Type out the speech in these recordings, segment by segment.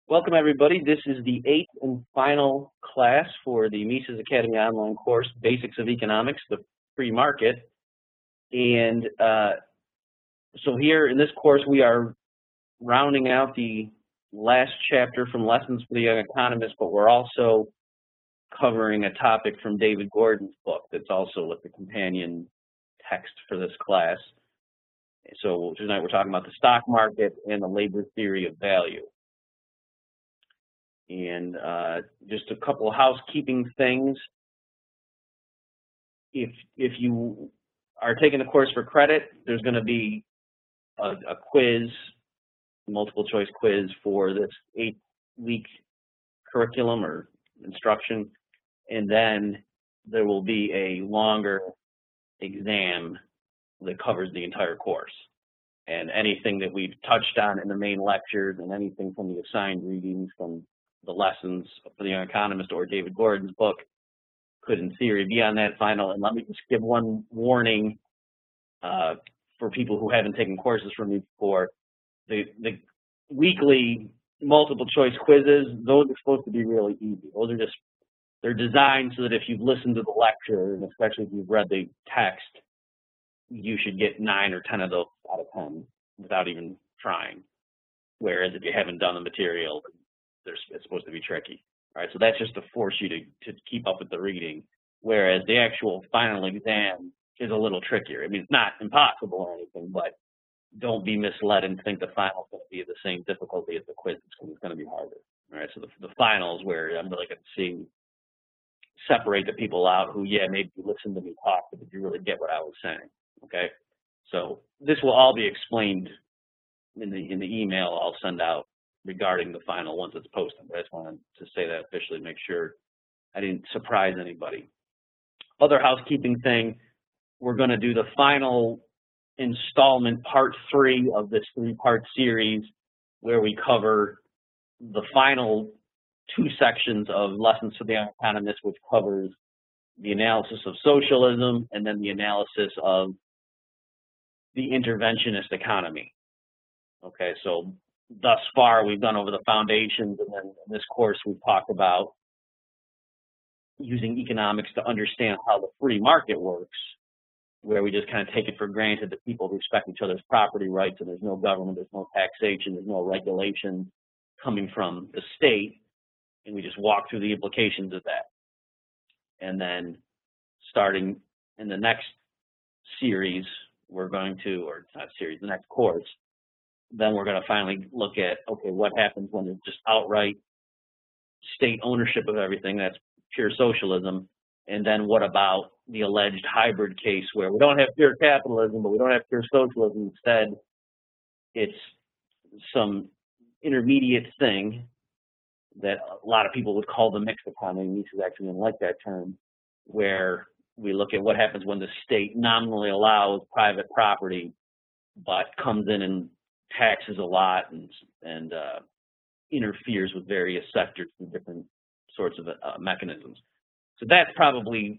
Welcome, everybody. This is the eighth and final class for the Mises Academy online course, Basics of Economics, the Free Market. And so here in this course, we are rounding out the last chapter from Lessons for the Young Economist, but we're also covering a topic from David Gordon's book that's also with the companion text for this class. So tonight we're talking about the stock market and the labor theory of value. And just a couple of housekeeping things. If you are taking the course for credit, there's going to be a quiz, multiple choice quiz for this 8-week curriculum or instruction, and then there will be a longer exam that covers the entire course. And anything that we've touched on in the main lectures and anything from the assigned readings from the Lessons for the Young Economist or David Gordon's book could, in theory, be on that final. And let me just give one warning for people who haven't taken courses from me before. The weekly multiple choice quizzes, those are supposed to be really easy. Those are they're designed so that if you've listened to the lecture, and especially if you've read the text, you should get 9 or 10 of those out of 10 without even trying. Whereas if you haven't done the material, it's supposed to be tricky. All right, so that's just to force you to keep up with the reading, whereas the actual final exam is a little trickier. I mean, it's not impossible or anything, but don't be misled and think the final is going to be the same difficulty as the quiz. It's going to be harder. All right, so the final is where I'm really going to separate the people out who, yeah, maybe you listened to me talk, but did you really get what I was saying? Okay, so this will all be explained in the email I'll send out regarding the final once it's posted. I just wanted to say that officially, make sure I didn't surprise anybody. Other housekeeping thing, we're going to do the final installment, part 3 of this 3-part series, where we cover the final 2 sections of Lessons for the Young Economist, which covers the analysis of socialism and then the analysis of the interventionist economy. Okay, so thus far we've gone over the foundations, and then in this course we've talked about using economics to understand how the free market works, where we just kind of take it for granted that people respect each other's property rights and there's no government, there's no taxation, there's no regulation coming from the state, and we just walk through the implications of that. And then starting in the next series, we're going to, or not series, the next course, then we're going to finally look at, okay, what happens when there's just outright state ownership of everything, that's pure socialism, and then what about the alleged hybrid case where we don't have pure capitalism, but we don't have pure socialism. Instead, it's some intermediate thing that a lot of people would call the mixed economy. Mises actually didn't like that term, where we look at what happens when the state nominally allows private property, but comes in and taxes a lot and interferes with various sectors through different sorts of mechanisms. So that's probably,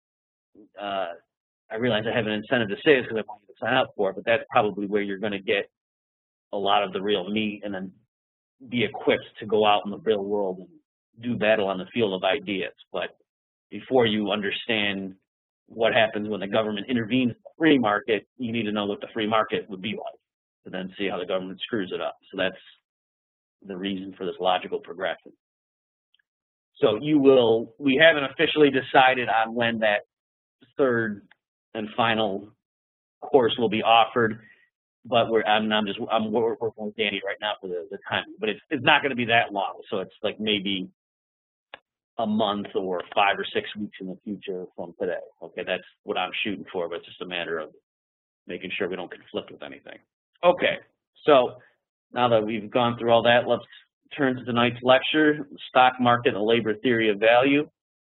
I realize I have an incentive to say this because I want you to sign up for it, but that's probably where you're going to get a lot of the real meat and then be equipped to go out in the real world and do battle on the field of ideas. But before you understand what happens when the government intervenes in the free market, you need to know what the free market would be like to then see how the government screws it up. So that's the reason for this logical progression. So we haven't officially decided on when that 3rd and final course will be offered, but I'm working with Danny right now for the timing. But it's not going to be that long, so it's like maybe a month or 5 or 6 weeks in the future from today. Okay, that's what I'm shooting for, but it's just a matter of making sure we don't conflict with anything. Okay, so now that we've gone through all that, let's turn to tonight's lecture, Stock Market and the Labor Theory of Value.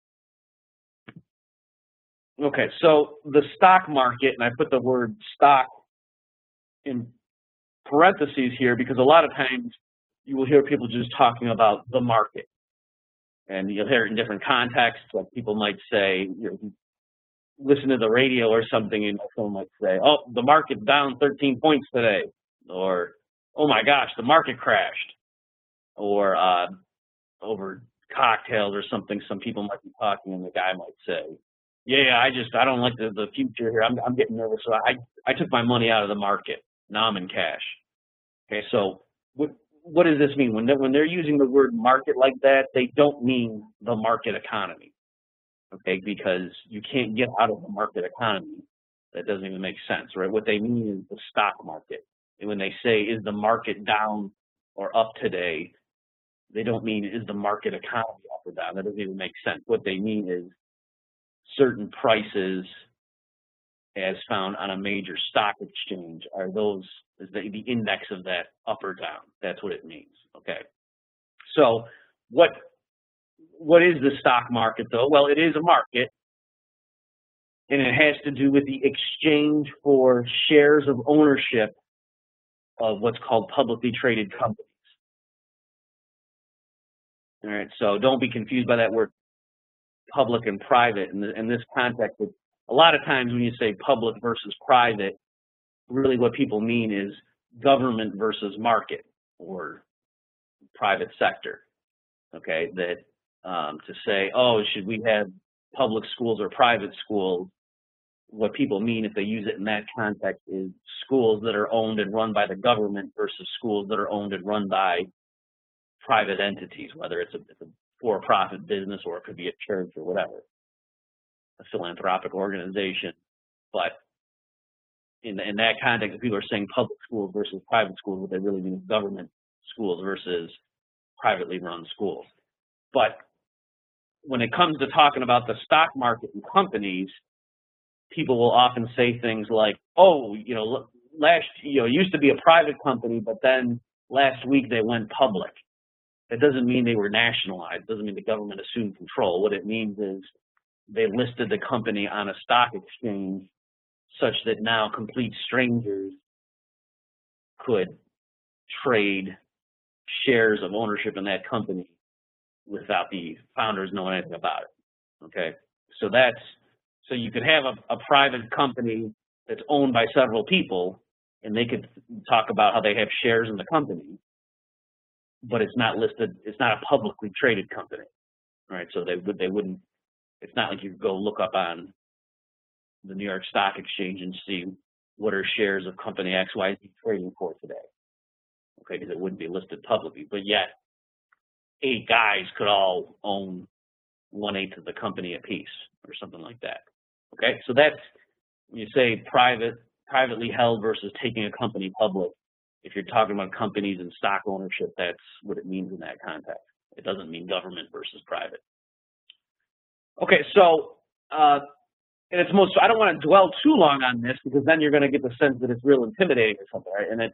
Okay, so the stock market, and I put the word stock in parentheses here because a lot of times you will hear people just talking about the market. And you'll hear it in different contexts. Like people might say, listen to the radio or something, and someone might say, oh, the market's down 13 points today. Or, oh my gosh, the market crashed. or over cocktails or something, some people might be talking, and the guy might say, "Yeah, I don't like the future here. I'm getting nervous, so I took my money out of the market. Now I'm in cash." Okay, so what does this mean? When they're using the word market like that, they don't mean the market economy. Okay, because you can't get out of the market economy. That doesn't even make sense, right? What they mean is the stock market. And when they say, is the market down or up today, they don't mean, is the market economy up or down? That doesn't even make sense. What they mean is certain prices as found on a major stock exchange are those, is the index of that up or down. That's what it means, okay? So what is the stock market, though? Well, it is a market, and it has to do with the exchange for shares of ownership of what's called publicly traded companies. All right, so don't be confused by that word public and private. In this context, a lot of times when you say public versus private, really what people mean is government versus market or private sector. Okay, that to say, oh, should we have public schools or private schools? What people mean, if they use it in that context, is schools that are owned and run by the government versus schools that are owned and run by private entities, whether it's a for-profit business or it could be a church or whatever, a philanthropic organization. But in that context, if people are saying public schools versus private schools, what they really mean is government schools versus privately run schools. But when it comes to talking about the stock market and companies, people will often say things like, oh, it used to be a private company, but then last week they went public. That doesn't mean they were nationalized. It doesn't mean the government assumed control. What it means is they listed the company on a stock exchange such that now complete strangers could trade shares of ownership in that company without the founders knowing anything about it. Okay, so you could have a private company that's owned by several people, and they could talk about how they have shares in the company, but it's not listed. It's not a publicly traded company, right? So they wouldn't. It's not like you could go look up on the New York Stock Exchange and see what are shares of company XYZ trading for today. Okay, because it wouldn't be listed publicly. But yet, 8 guys could all own 1/8 of the company apiece, or something like that. Okay, so that's when you say privately held versus taking a company public. If you're talking about companies and stock ownership, that's what it means in that context. It doesn't mean government versus private. Okay, so and it's I don't want to dwell too long on this because then you're going to get the sense that it's real intimidating or something, right? And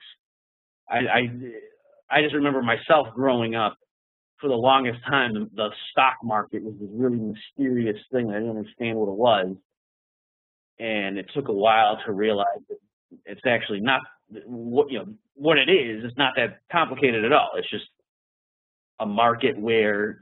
I just remember myself growing up. For the longest time, the stock market was this really mysterious thing. I didn't understand what it was. And it took a while to realize that it's actually not what it is. It's not that complicated at all. It's just a market where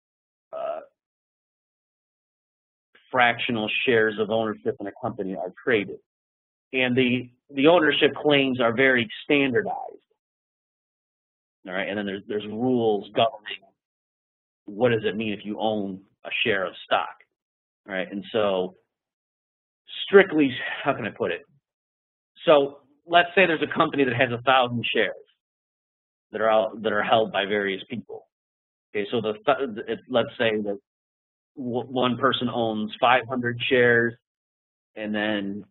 fractional shares of ownership in a company are traded, and the ownership claims are very standardized. All right, and then there's rules governing what does it mean if you own a share of stock. All right, and so strictly, how can I put it? So let's say there's a company that has 1,000 shares that are held by various people. Okay, so let's say that one person owns 500 shares, and then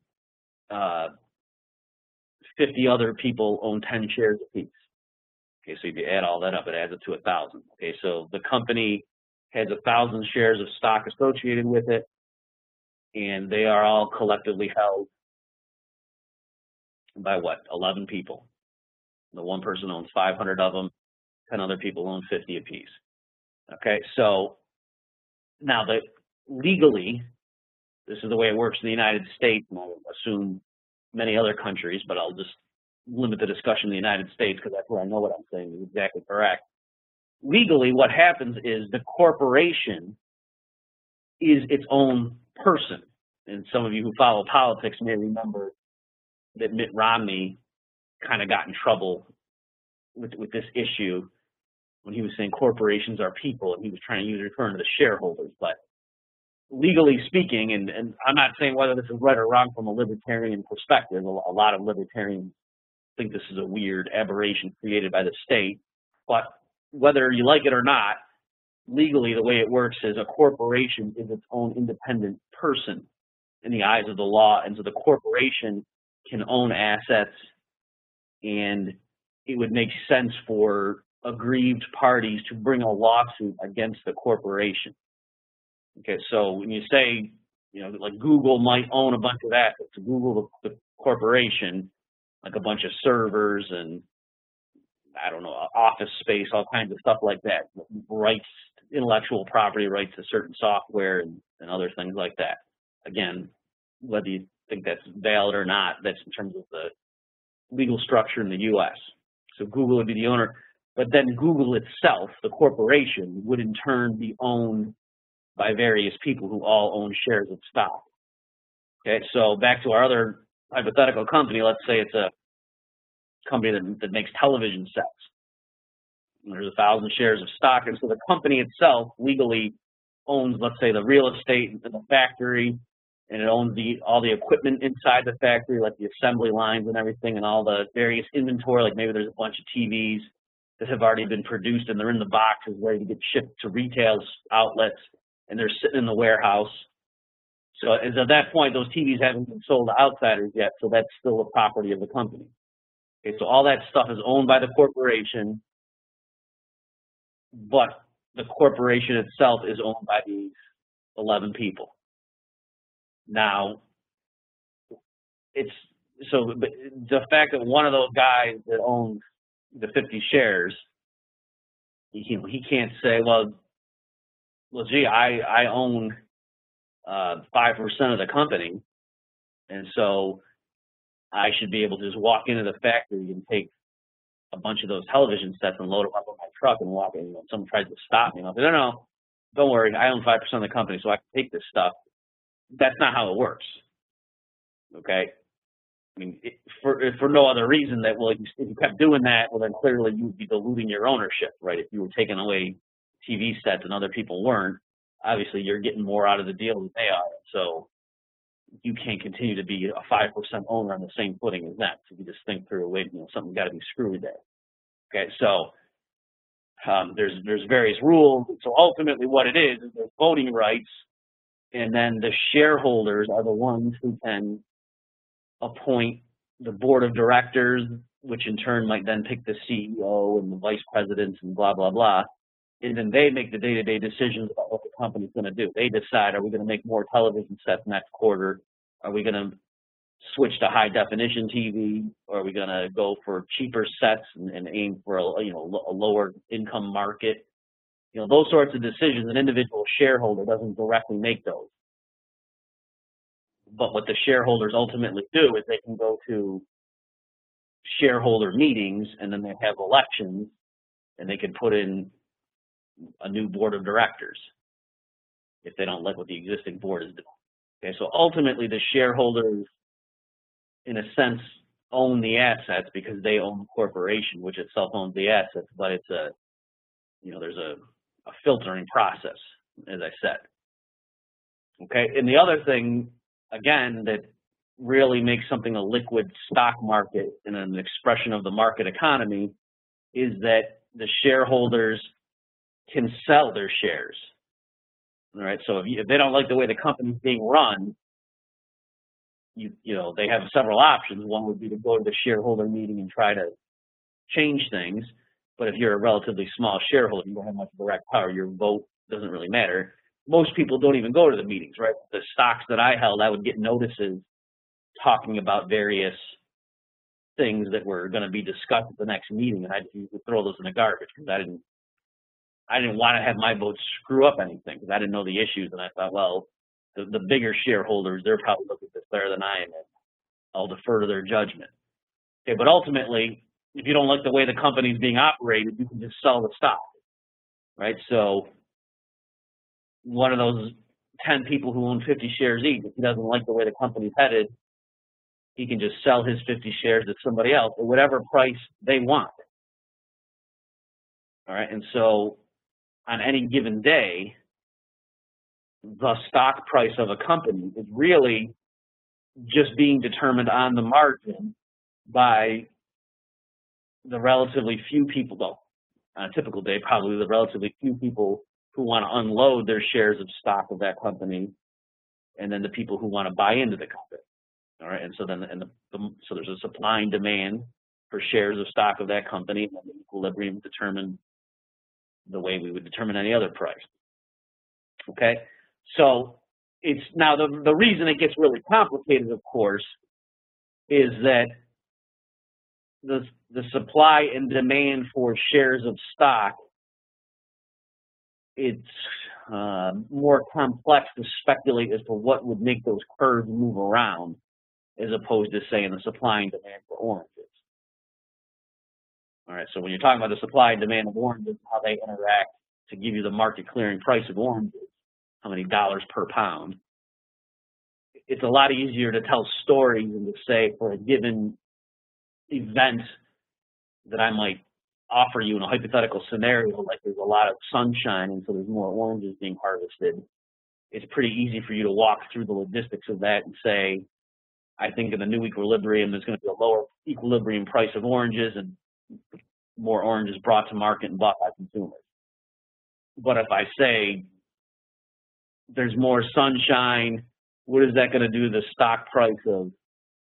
50 other people own 10 shares apiece. Okay, so if you add all that up, it adds up to 1,000. Okay, so the company has 1,000 shares of stock associated with it, and they are all collectively held by what? 11 people. The one person owns 500 of them, 10 other people own 50 apiece. Okay, so now legally, this is the way it works in the United States, and I assume many other countries, but I'll just limit the discussion to the United States because that's where I know what I'm saying is exactly correct. Legally, what happens is the corporation is its own person. And some of you who follow politics may remember that Mitt Romney kind of got in trouble with this issue when he was saying corporations are people, and he was trying to use referring to the shareholders. But legally speaking, and I'm not saying whether this is right or wrong from a libertarian perspective. A lot of libertarians think this is a weird aberration created by the state. But whether you like it or not, legally the way it works is a corporation is its own independent person in the eyes of the law, and so the corporation can own assets, and it would make sense for aggrieved parties to bring a lawsuit against the corporation. Okay, so when you say, like Google might own a bunch of assets, Google, the corporation, like a bunch of servers and, I don't know, office space, all kinds of stuff like that, rights, intellectual property rights to certain software and other things like that. Again, whether you think that's valid or not, that's in terms of the legal structure in the U.S. So Google would be the owner, but then Google itself, the corporation, would in turn be owned by various people who all own shares of stock. Okay, so back to our other hypothetical company, let's say it's a company that makes television sets. And there's 1,000 shares of stock, and so the company itself legally owns, let's say, the real estate and the factory, and it owns all the equipment inside the factory, like the assembly lines and everything, and all the various inventory, like maybe there's a bunch of TVs that have already been produced and they're in the boxes ready to get shipped to retail outlets, and they're sitting in the warehouse. So as of that point, those TVs haven't been sold to outsiders yet, so that's still a property of the company. Okay, so all that stuff is owned by the corporation, but the corporation itself is owned by these 11 people. Now, the fact that one of those guys that owns the 50 shares, he can't say, well, gee, I own 5% of the company, and so I should be able to just walk into the factory and take a bunch of those television sets and load them up on my truck and walk in. Someone tries to stop me, and I'll say, no, don't worry, I own 5% of the company, so I can take this stuff. That's not how it works. Okay? I mean, for no other reason that, well, if you kept doing that, well, then clearly you would be diluting your ownership, right? If you were taking away TV sets and other people weren't, obviously you're getting more out of the deal than they are. So you can't continue to be a 5% owner on the same footing as that. So you just think through, wait, something's got to be screwy there. Okay, so there's various rules. So ultimately what it is there's voting rights, and then the shareholders are the ones who can appoint the board of directors, which in turn might then pick the CEO and the vice presidents and blah, blah, blah. And then they make the day-to-day decisions about what the company's going to do. They decide, are we going to make more television sets next quarter? Are we going to switch to high-definition TV? Or are we going to go for cheaper sets and aim for a lower income market? Those sorts of decisions, an individual shareholder doesn't directly make those. But what the shareholders ultimately do is they can go to shareholder meetings, and then they have elections, and they can put in a new board of directors if they don't like what the existing board is doing. Okay, so ultimately the shareholders, in a sense, own the assets because they own the corporation, which itself owns the assets, but it's there's a filtering process, as I said. Okay, and the other thing, again, that really makes something a liquid stock market and an expression of the market economy is that the shareholders can sell their shares. All right, so if they don't like the way the company's being run, they have several options. One would be to go to the shareholder meeting and try to change things. But if you're a relatively small shareholder, you don't have much direct power. Your vote doesn't really matter. Most people don't even go to the meetings, right? The stocks that I held, I would get notices talking about various things that were going to be discussed at the next meeting, and I'd throw those in the garbage because I didn't want to have my vote screw up anything because I didn't know the issues, and I thought, well, the bigger shareholders, they're probably looking at this better than I am, and I'll defer to their judgment. Okay, but ultimately, if you don't like the way the company's being operated, you can just sell the stock, right? So one of those 10 people who own 50 shares each, if he doesn't like the way the company's headed, he can just sell his 50 shares to somebody else at whatever price they want. All right, and so on any given day, the stock price of a company is really just being determined on the margin by the relatively few people, though, on a typical day, probably the relatively few people who want to unload their shares of stock of that company, and then the people who want to buy into the company. All right, and so then so there's a supply and demand for shares of stock of that company, and then the equilibrium determined the way we would determine any other price. Okay, so it's now the reason it gets really complicated, of course, is that the supply and demand for shares of stock, it's more complex to speculate as to what would make those curves move around, as opposed to saying the supply and demand for oranges. All right, so when you're talking about the supply and demand of oranges, how they interact to give you the market clearing price of oranges, how many dollars per pound, it's a lot easier to tell stories and to say for a given event that I might offer you in a hypothetical scenario, like there's a lot of sunshine and so there's more oranges being harvested. It's pretty easy for you to walk through the logistics of that and say, I think in the new equilibrium, there's going to be a lower equilibrium price of oranges and more oranges brought to market and bought by consumers. But if I say there's more sunshine, what is that going to do to the stock price of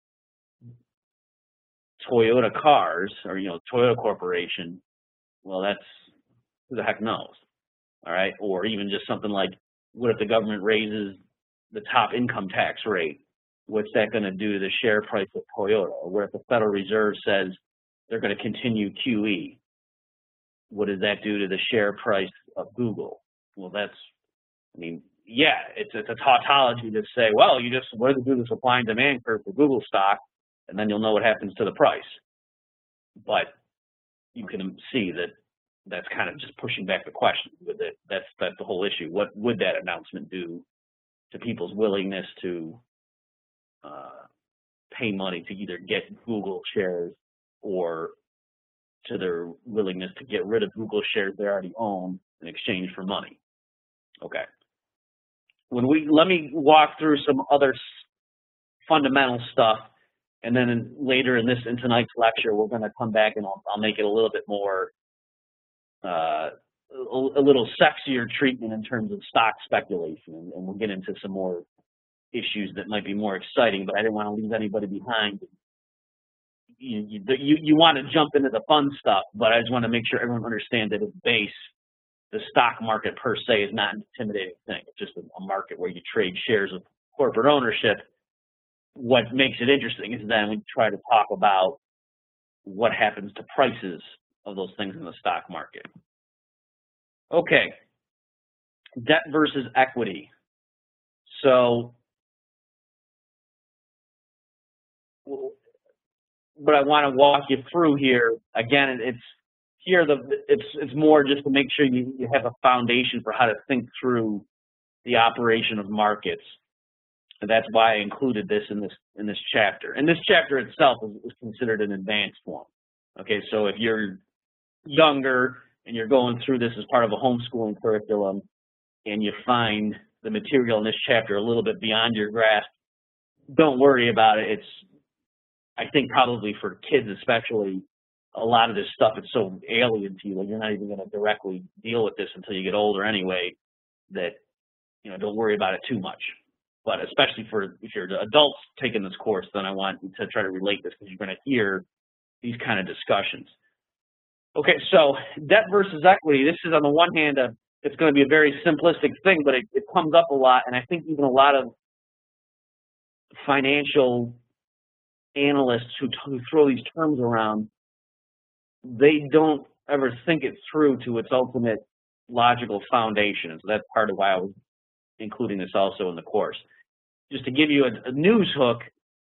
Toyota cars or, Toyota Corporation? Well, that's, who the heck knows? All right. Or even just something like, what if the government raises the top income tax rate? What's that going to do to the share price of Toyota? Or what if the Federal Reserve says they're going to continue QE? What does that do to the share price of Google? Well, yeah, it's a tautology to say, well, you just what does it do to the supply and demand curve for Google stock, and then you'll know what happens to the price. But you can see that that's kind of just pushing back the question with it. That's the whole issue. What would that announcement do to people's willingness to pay money to either get Google shares or to their willingness to get rid of Google shares they already own in exchange for money? Okay. Let me walk through some other fundamental stuff, and then later in tonight's lecture, we're going to come back and I'll make it a little bit more, a little sexier treatment in terms of stock speculation, and we'll get into some more issues that might be more exciting, but I didn't want to leave anybody behind. You want to jump into the fun stuff, but I just want to make sure everyone understands that its base, the stock market per se, is not an intimidating thing. It's just a market where you trade shares of corporate ownership. What makes it interesting is then we try to talk about what happens to prices of those things in the stock market. Okay, debt versus equity. So what I want to walk you through here, again, it's more just to make sure you have a foundation for how to think through the operation of markets. And that's why I included this in this chapter. And this chapter itself is considered an advanced one. Okay, so if you're younger and you're going through this as part of a homeschooling curriculum and you find the material in this chapter a little bit beyond your grasp, don't worry about it. I think probably for kids especially, a lot of this stuff is so alien to you that you're not even going to directly deal with this until you get older anyway, that, don't worry about it too much. But especially if you're adults taking this course, then I want to try to relate this because you're going to hear these kind of discussions. Okay, so debt versus equity. This is, on the one hand, it's going to be a very simplistic thing, but it comes up a lot, and I think even a lot of financial analysts who throw these terms around, they don't ever think it through to its ultimate logical foundation. And so that's part of why I was including this also in the course. Just to give you a news hook,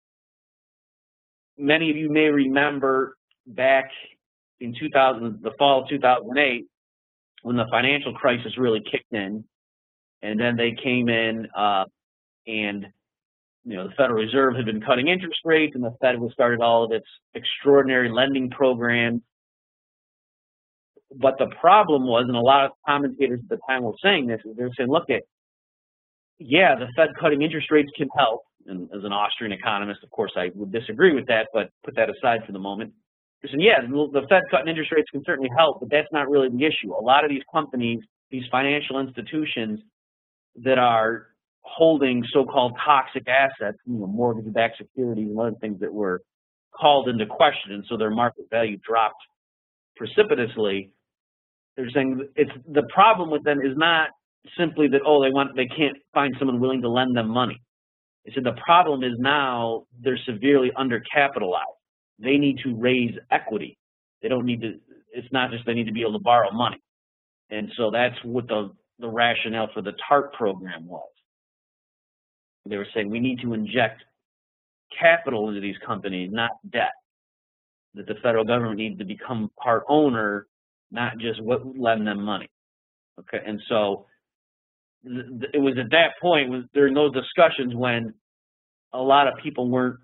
many of you may remember back in the fall of 2008, when the financial crisis really kicked in, and then they came in and the Federal Reserve had been cutting interest rates, and the Fed started all of its extraordinary lending programs. But the problem was, and a lot of commentators at the time were saying this, is they're saying, look, yeah, the Fed cutting interest rates can help. And as an Austrian economist, of course, I would disagree with that, but put that aside for the moment. They're saying, yeah, the Fed cutting interest rates can certainly help, but that's not really the issue. A lot of these companies, these financial institutions that are holding so-called toxic assets, mortgage-backed securities and other things that were called into question, and so their market value dropped precipitously. They're saying it's the problem with them is not simply that they can't find someone willing to lend them money. They said the problem is now they're severely undercapitalized. They need to raise equity. They don't need to. It's not just they need to be able to borrow money, and so that's what the rationale for the TARP program was. They were saying we need to inject capital into these companies, not debt. That the federal government needs to become part owner, not just lend them money. Okay, and so it was at that point, during those discussions, when a lot of people weren't.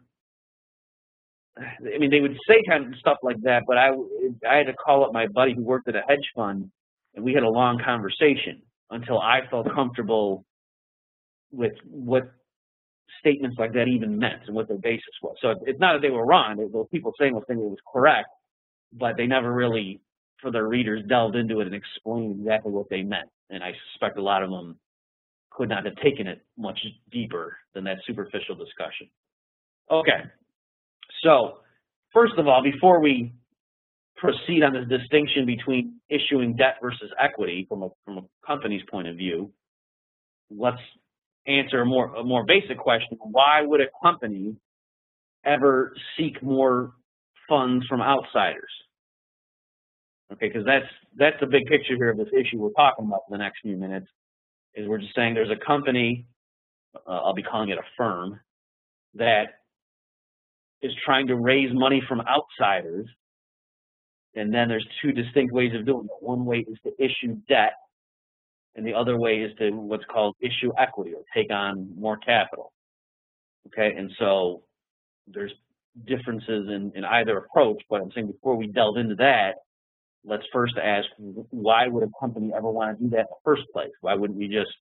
I mean, they would say kind of stuff like that, but I had to call up my buddy who worked at a hedge fund, and we had a long conversation until I felt comfortable with what statements like that even meant and what their basis was. So it's not that they were wrong. Those people saying those things it was correct, but they never really, for their readers, delved into it and explained exactly what they meant. And I suspect a lot of them could not have taken it much deeper than that superficial discussion. Okay, so first of all, before we proceed on this distinction between issuing debt versus equity from a company's point of view, let's answer a more basic question. Why would a company ever seek more funds from outsiders? Okay, because that's the big picture here of this issue we're talking about for the next few minutes, is we're just saying there's a company, I'll be calling it a firm, that is trying to raise money from outsiders, and then there's two distinct ways of doing it. One way is to issue debt, and the other way is to what's called issue equity, or take on more capital. Okay, and so there's differences in either approach, but I'm saying before we delve into that, let's first ask, why would a company ever want to do that in the first place? Why wouldn't we just,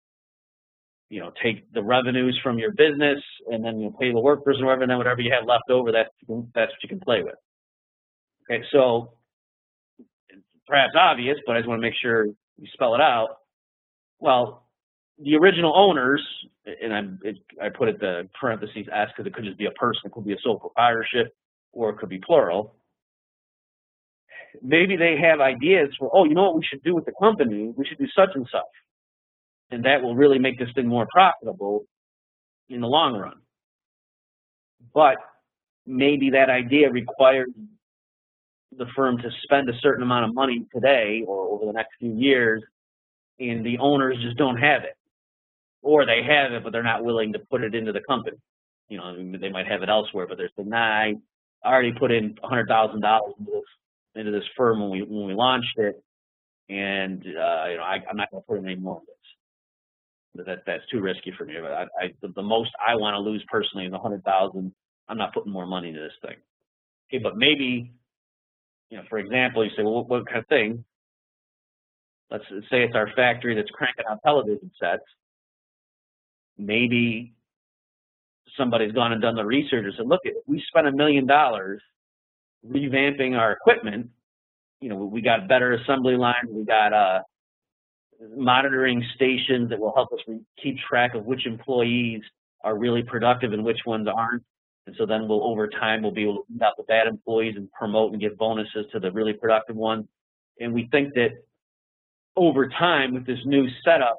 take the revenues from your business and then pay the workers or whatever, and then whatever you have left over, that's what you can play with. Okay, so perhaps obvious, but I just want to make sure you spell it out. Well, the original owners, and I put it the parentheses S because it could just be a person, it could be a sole proprietorship, or it could be plural. Maybe they have ideas for, you know what we should do with the company? We should do such and such. And that will really make this thing more profitable in the long run. But maybe that idea requires the firm to spend a certain amount of money today or over the next few years, and the owners just don't have it. Or they have it, but they're not willing to put it into the company. They might have it elsewhere, but they're saying, I already put in $100,000 into this firm when we launched it, and I'm not going to put in any more of this. That's too risky for me. The most I want to lose personally is $100,000. I'm not putting more money into this thing. Okay, but maybe, for example, you say, well, what kind of thing? Let's say it's our factory that's cranking out television sets. Maybe somebody's gone and done the research and said, look, if we spent $1 million revamping our equipment, we got better assembly lines, we got monitoring stations that will help us keep track of which employees are really productive and which ones aren't. And so then over time, we'll be able to weed out the bad employees and promote and give bonuses to the really productive ones. And we think that over time, with this new setup,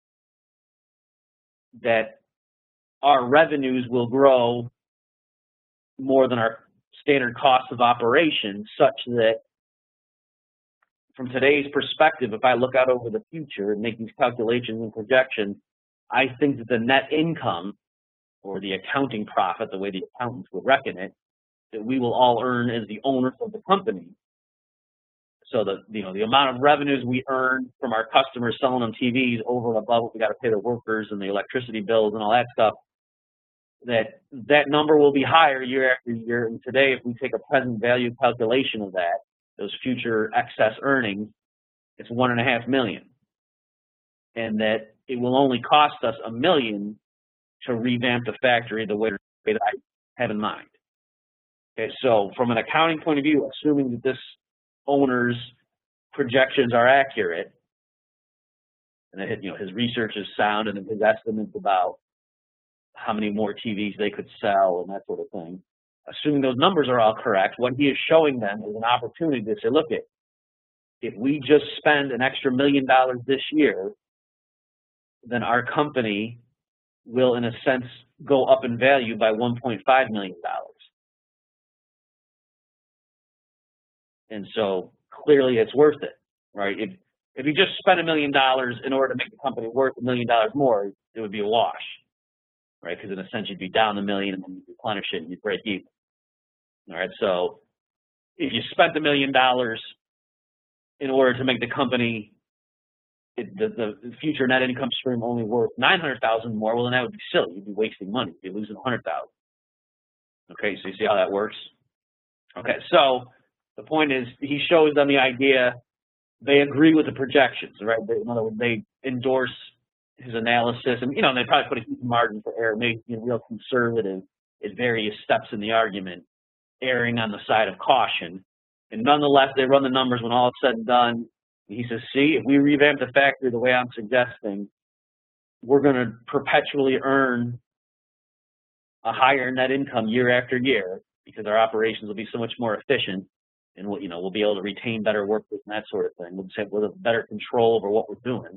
that our revenues will grow more than our standard cost of operation, such that from today's perspective, if I look out over the future and make these calculations and projections, I think that the net income, or the accounting profit, the way the accountants would reckon it, that we will all earn as the owners of the company. So the amount of revenues we earn from our customers selling them TVs over and above what we got to pay the workers and the electricity bills and all that stuff, that number will be higher year after year. And today, if we take a present value calculation of that, those future excess earnings, it's $1.5 million, and that it will only cost us $1 million to revamp the factory the way that I have in mind. Okay, so from an accounting point of view, assuming that this owner's projections are accurate, and his research is sound, and his estimates about how many more TVs they could sell and that sort of thing, assuming those numbers are all correct, what he is showing them is an opportunity to say, look, if we just spend an extra $1 million this year, then our company will, in a sense, go up in value by $1.5 million. And so clearly it's worth it, right? If you just spend $1 million in order to make the company worth $1 million more, it would be a wash, right? Because in a sense, you'd be down $1 million and then you replenish it and you break even. All right, so if you spent $1 million in order to make the company, the future net income stream only worth $900,000 more, well, then that would be silly. You'd be wasting money. You'd be losing $100,000. Okay, so you see how that works? Okay, so the point is, he shows them the idea. They agree with the projections, right? In other words, they endorse his analysis, and they probably put a huge margin for error, maybe real conservative at various steps in the argument, erring on the side of caution. And nonetheless, they run the numbers when all is said and done. He says, see, if we revamp the factory the way I'm suggesting, we're going to perpetually earn a higher net income year after year because our operations will be so much more efficient, and we'll be able to retain better workers and that sort of thing. We'll have better control over what we're doing.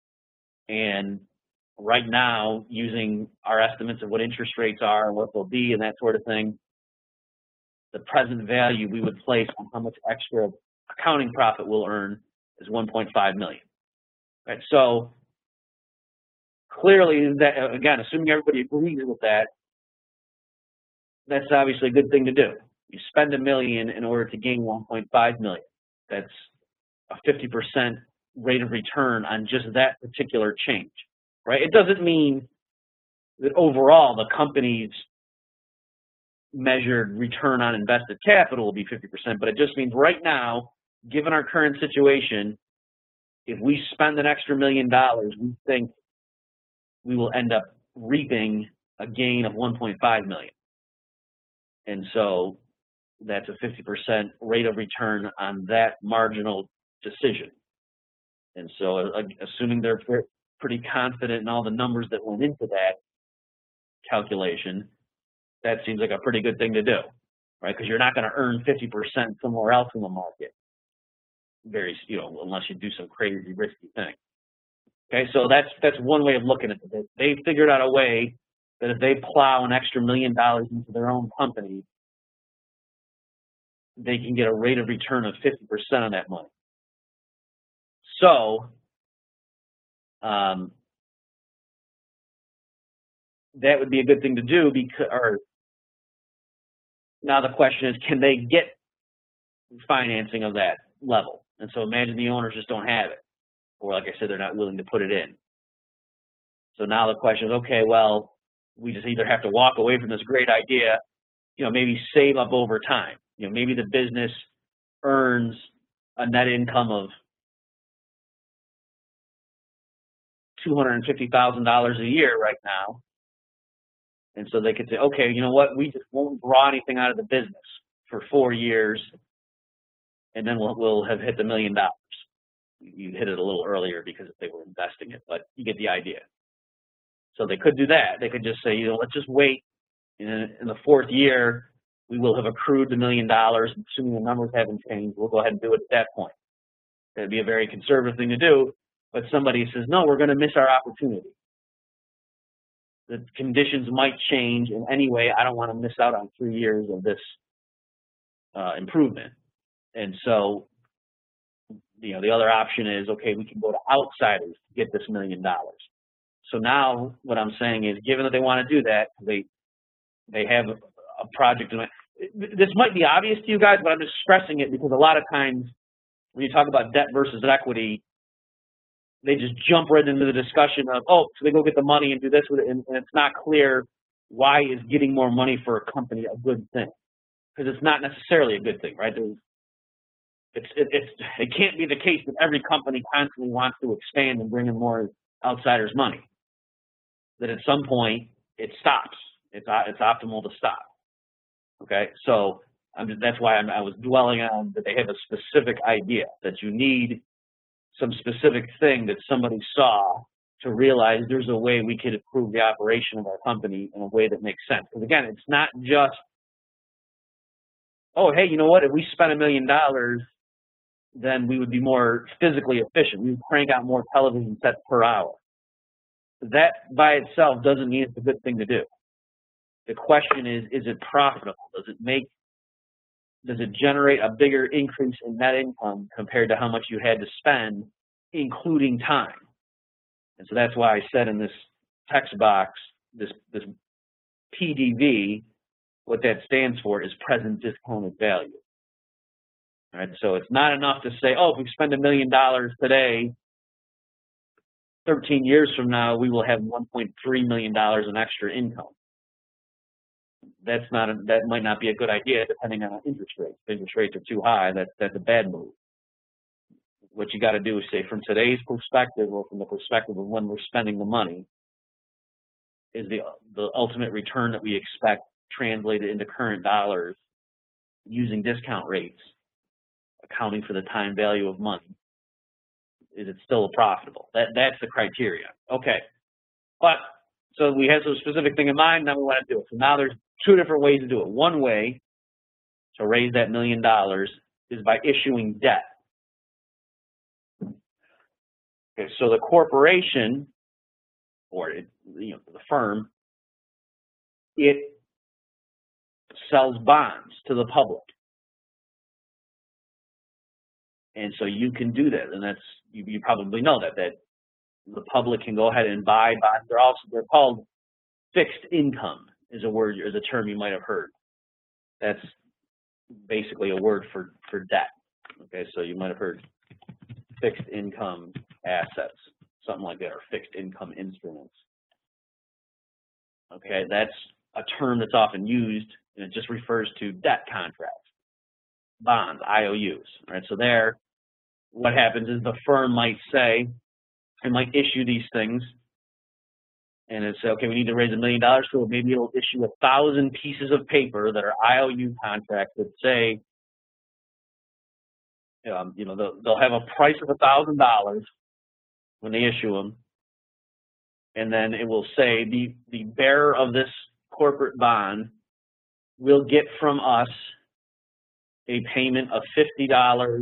And right now, using our estimates of what interest rates are and what they'll be and that sort of thing, the present value we would place on how much extra accounting profit we'll earn is $1.5 million. Right? So clearly, that, again, assuming everybody agrees with that, that's obviously a good thing to do. You spend $1 million in order to gain $1.5 million. That's a 50% rate of return on just that particular change, right? It doesn't mean that overall the company's measured return on invested capital will be 50%, but it just means right now, given our current situation, if we spend an extra $1 million, we think we will end up reaping a gain of $1.5 million. And so that's a 50% rate of return on that marginal decision. And so assuming they're pretty confident in all the numbers that went into that calculation, that seems like a pretty good thing to do, right? Because you're not going to earn 50% somewhere else in the market, unless you do some crazy risky thing. Okay, so that's one way of looking at it. They figured out a way that if they plow an extra $1 million into their own company, they can get a rate of return of 50% on that money. So that would be a good thing to do now the question is, can they get financing of that level? And so imagine the owners just don't have it, or like I said, they're not willing to put it in. So now the question is, okay, well, we just either have to walk away from this great idea, maybe save up over time. Maybe the business earns a net income of $250,000 a year right now. And so they could say, okay, you know what, we just won't draw anything out of the business for 4 years, and then we'll have hit the $1 million. You hit it a little earlier because they were investing it, but you get the idea. So they could do that. They could just say, let's just wait. In the 4th year, we will have accrued the $1 million, assuming the numbers haven't changed. We'll go ahead and do it at that point. It'd be a very conservative thing to do, but somebody says, no, we're going to miss our opportunity. The conditions might change in any way. I don't want to miss out on 3 years of this improvement. And so, the other option is, okay, we can go to outsiders to get this $1 million. So now what I'm saying is, given that they want to do that, they have a project. This might be obvious to you guys, but I'm just stressing it because a lot of times when you talk about debt versus equity, they just jump right into the discussion of, so they go get the money and do this with it, and it's not clear why is getting more money for a company a good thing, because it's not necessarily a good thing, right? it can't be the case that every company constantly wants to expand and bring in more outsiders' money. That at some point it stops. It's optimal to stop. Okay, so that's why I was dwelling on that they have a specific idea, that you need some specific thing that somebody saw to realize there's a way we could improve the operation of our company in a way that makes sense. Because again, it's not just, oh, hey, you know what? If we spent $1 million, then we would be more physically efficient. We would crank out more television sets per hour. That by itself doesn't mean it's a good thing to do. The question is it profitable? Does it generate a bigger increase in net income compared to how much you had to spend, including time? And so that's why I said in this text box, this PDV, what that stands for is present discounted value. All right, so it's not enough to say, oh, if we spend $1 million today, 13 years from now, we will have $1.3 million in extra income. That might not be a good idea depending on interest rates. If interest rates are too high, that's a bad move. What you got to do is say, from today's perspective, or from the perspective of when we're spending the money, is the ultimate return that we expect translated into current dollars using discount rates, accounting for the time value of money. Is it still profitable? That's the criteria. Okay, but so we have some specific thing in mind. Now we want to do it. So now there's two different ways to do it. One way to raise that $1 million is by issuing debt. Okay, so the corporation, or the firm, it sells bonds to the public, and so you can do that, and that's you probably know that the public can go ahead and buy bonds. They're called fixed income. Is a term you might have heard. That's basically a word for debt. Okay, so you might have heard fixed income assets, something like that, or fixed income instruments. Okay, that's a term that's often used, and it just refers to debt contracts, bonds, IOUs. Right, so there, what happens is the firm might say, it might issue these things, and it's okay, we need to raise $1 million, so maybe it'll issue 1,000 pieces of paper that are IOU contracts that say, they'll have a price of $1,000 when they issue them, and then it will say the bearer of this corporate bond will get from us a payment of $50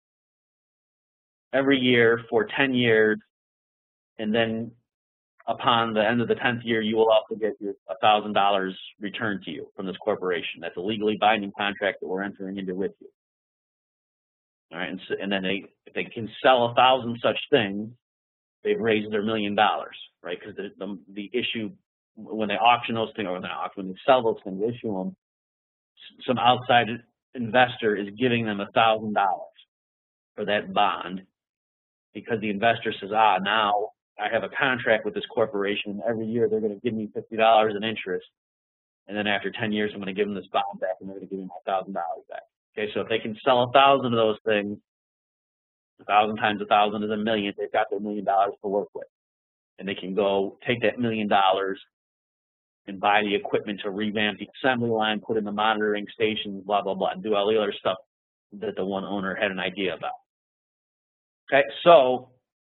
every year for 10 years, and then upon the end of the 10th year, you will also get your $1,000 returned to you from this corporation. That's a legally binding contract that we're entering into with you. All right, and then if they can sell 1,000 such things, they've raised their $1 million, right? Because the issue, when they auction those things, or when they sell those things, they issue them, some outside investor is giving them $1,000 for that bond, because the investor says, now I have a contract with this corporation, and every year they're going to give me $50 in interest, and then after 10 years I'm going to give them this bond back, and they're going to give me my $1,000 back. Okay, so if they can sell 1,000 of those things, 1,000 times 1,000 is $1 million. They've got their $1 million to work with, and they can go take that $1 million and buy the equipment to revamp the assembly line, put in the monitoring stations, blah blah blah, and do all the other stuff that the one owner had an idea about. Okay, so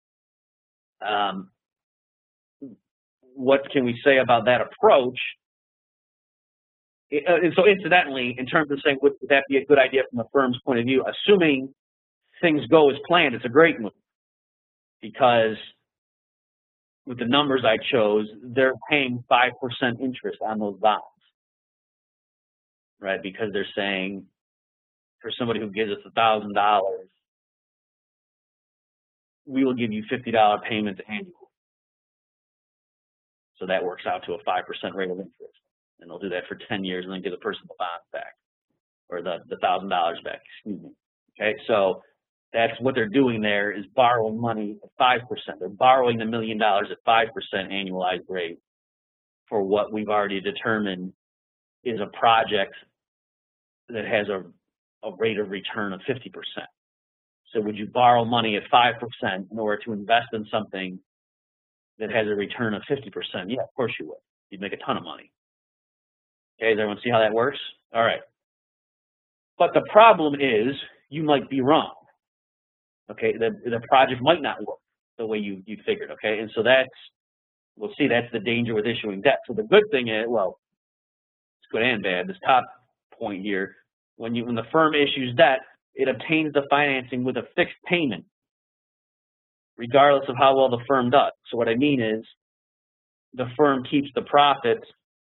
what can we say about that approach? And so incidentally, in terms of saying would that be a good idea from the firm's point of view, assuming things go as planned, it's a great move, because with the numbers I chose, they're paying 5% interest on those bonds, right? Because they're saying for somebody who gives us $1,000, we will give you $50 payments annually. So that works out to a 5% rate of interest. And they'll do that for 10 years and then give the person the bonds back, or the $1,000 back, excuse me. Okay, so that's what they're doing there, is borrowing money at 5%. They're borrowing the $1 million at 5% annualized rate for what we've already determined is a project that has a rate of return of 50%. So would you borrow money at 5% in order to invest in something that has a return of 50%? Yeah, of course you would. You'd make a ton of money. Okay, does everyone see how that works? All right. But the problem is you might be wrong. Okay, the project might not work the way you figured. Okay, and so we'll see, that's the danger with issuing debt. So the good thing is, well, it's good and bad. This top point here, when the firm issues debt, it obtains the financing with a fixed payment, regardless of how well the firm does. So what I mean is, the firm keeps the profits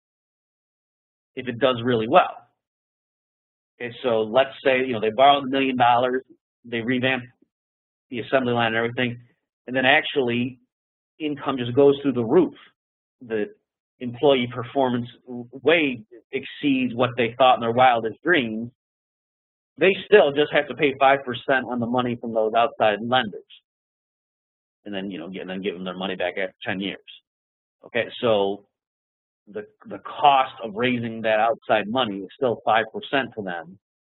if it does really well. Okay, so let's say they borrowed $1 million, they revamp the assembly line and everything, and then actually income just goes through the roof. The employee performance way exceeds what they thought in their wildest dreams. They still just have to pay 5% on the money from those outside lenders, and then give them their money back after 10 years. Okay, so the cost of raising that outside money is still 5% to them,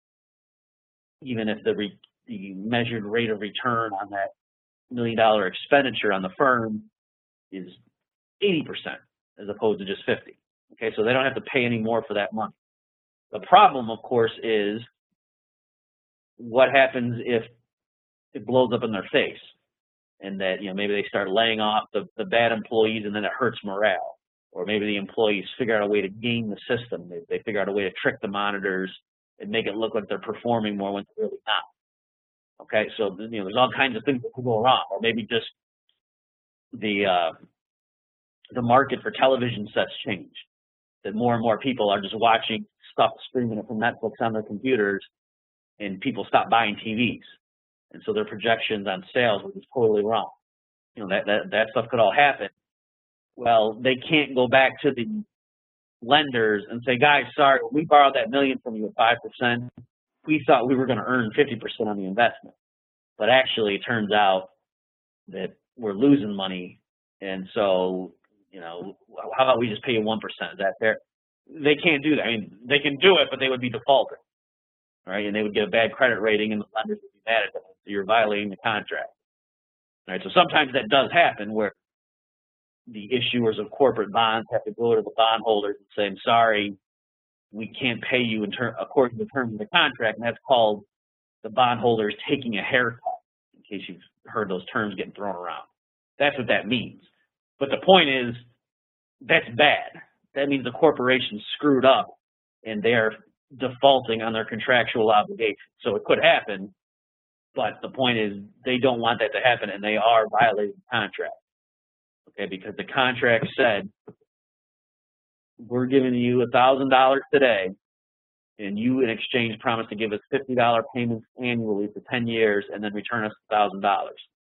even if the measured rate of return on that $1 million expenditure on the firm is 80% as opposed to just 50%. Okay, so they don't have to pay any more for that money. The problem, of course, is what happens if it blows up in their face, and that maybe they start laying off the bad employees, and then it hurts morale, or maybe the employees figure out a way to game the system. They figure out a way to trick the monitors and make it look like they're performing more when they're really not. Okay, so there's all kinds of things that could go wrong, or maybe just the market for television sets change. That more and more people are just watching stuff, streaming it from Netflix on their computers, and people stop buying TVs, and so their projections on sales were just totally wrong. That stuff could all happen. Well, they can't go back to the lenders and say, guys, sorry, we borrowed that $1 million from you at 5%. We thought we were going to earn 50% on the investment, but actually it turns out that we're losing money, and so how about we just pay you 1%? Is that fair? They can't do that. I mean, they can do it, but they would be defaulted, right? And they would get a bad credit rating, and the lenders would be mad at them. So you're violating the contract, right? So sometimes that does happen, where the issuers of corporate bonds have to go to the bondholders and say, I'm sorry, we can't pay you according to the terms of the contract, and that's called the bondholders taking a haircut, in case you've heard those terms getting thrown around. That's what that means. But the point is, that's bad. That means the corporation screwed up, and they're defaulting on their contractual obligations. So it could happen, but the point is, they don't want that to happen, and they are violating the contract. Okay, because the contract said, we're giving you $1,000 today, and you in exchange promise to give us $50 payments annually for 10 years and then return us $1,000.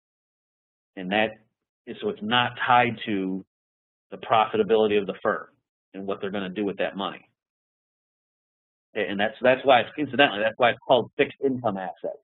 And so it's not tied to the profitability of the firm and what they're going to do with that money. Okay, and that's why it's called fixed income assets.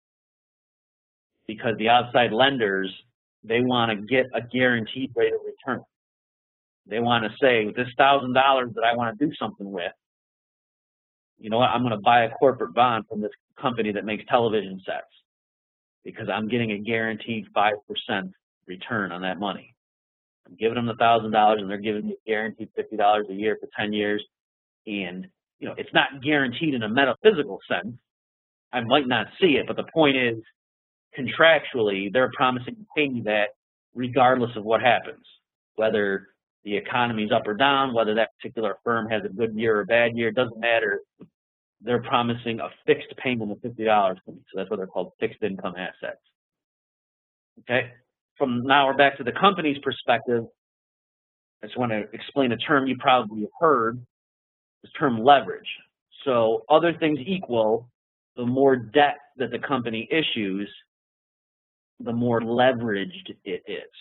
Because the outside lenders, they want to get a guaranteed rate of return. They want to say, with this $1,000 that I want to do something with, you know what, I'm going to buy a corporate bond from this company that makes television sets, because I'm getting a guaranteed 5% return on that money. I'm giving them the $1,000, and they're giving me a guaranteed $50 a year for 10 years. And it's not guaranteed in a metaphysical sense. I might not see it, but the point is, contractually, they're promising to pay me that regardless of what happens, whether the economy's up or down, whether that particular firm has a good year or a bad year, it doesn't matter. They're promising a fixed payment of $50 to me, so that's why they're called fixed income assets. Okay? From now we're back to the company's perspective. I just want to explain a term you probably have heard, this term leverage. So other things equal, the more debt that the company issues, the more leveraged it is.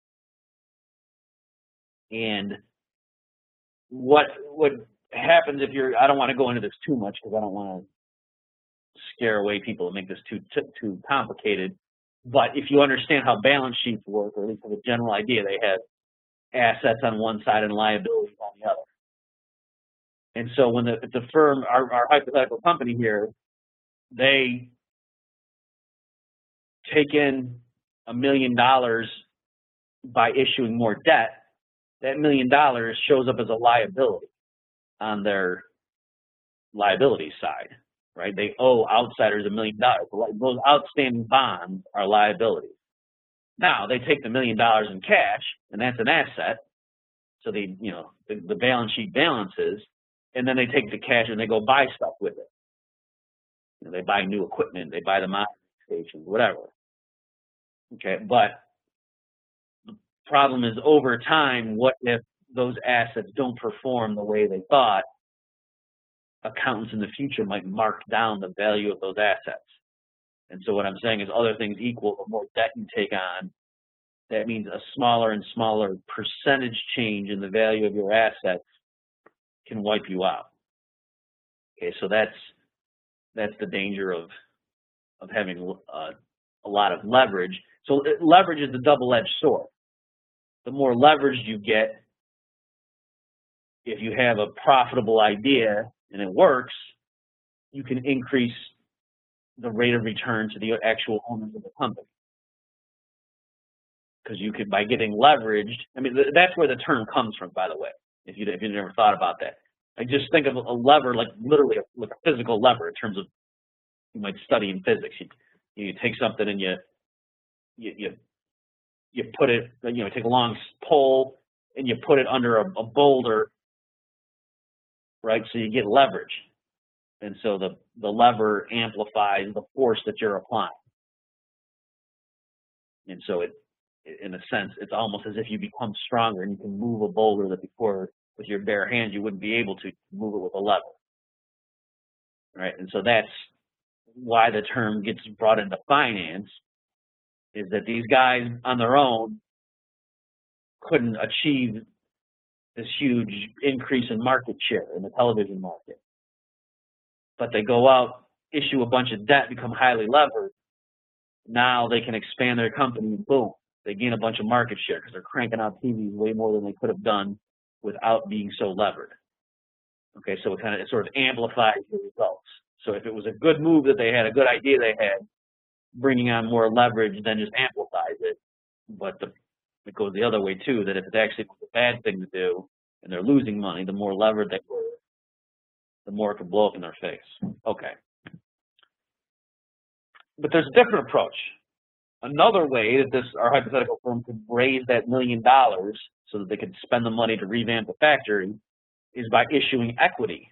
And what happens if I don't want to go into this too much because I don't want to scare away people and make this too complicated. But if you understand how balance sheets work, or at least have a general idea, they have assets on one side and liabilities on the other. And so when the firm, our hypothetical company here, they take in $1 million by issuing more debt, that $1 million shows up as a liability on their liability side, right? They owe outsiders $1 million. Those outstanding bonds are liabilities. Now they take the $1 million in cash, and that's an asset. So they, the balance sheet balances, and then they take the cash and they go buy stuff with it. They buy new equipment, they buy the monitoring stations, whatever. Okay, but the problem is over time, what if those assets don't perform the way they thought? Accountants in the future might mark down the value of those assets. And so what I'm saying is, other things equal, the more debt you take on, that means a smaller and smaller percentage change in the value of your assets can wipe you out. Okay, so that's the danger of having a lot of leverage. So leverage is the double-edged sword. The more leverage you get, if you have a profitable idea and it works, you can increase the rate of return to the actual owners of the company. Because you could, by getting leveraged, I mean, that's where the term comes from, by the way, if you never thought about that. Like, just think of a lever like literally like a physical lever in terms of, you might study in physics. You take something and you put it, take a long pole and you put it under a boulder, right? So you get leverage. And so the lever amplifies the force that you're applying. And so in a sense, it's almost as if you become stronger and you can move a boulder that before with your bare hands you wouldn't be able to move it with a lever. Right? And so that's why the term gets brought into finance, is that these guys on their own couldn't achieve this huge increase in market share in the television market. But they go out, issue a bunch of debt, become highly levered. Now they can expand their company, boom. They gain a bunch of market share because they're cranking out TVs way more than they could have done without being so levered. Okay, so it sort of amplifies the results. So if it was a good move that they had, a good idea they had, bringing on more leverage then just amplifies it. But it goes the other way too, that if it actually was a bad thing to do and they're losing money, the more levered they were, the more it could blow up in their face. Okay. But there's a different approach. Another way that our hypothetical firm could raise that $1 million so that they could spend the money to revamp the factory is by issuing equity.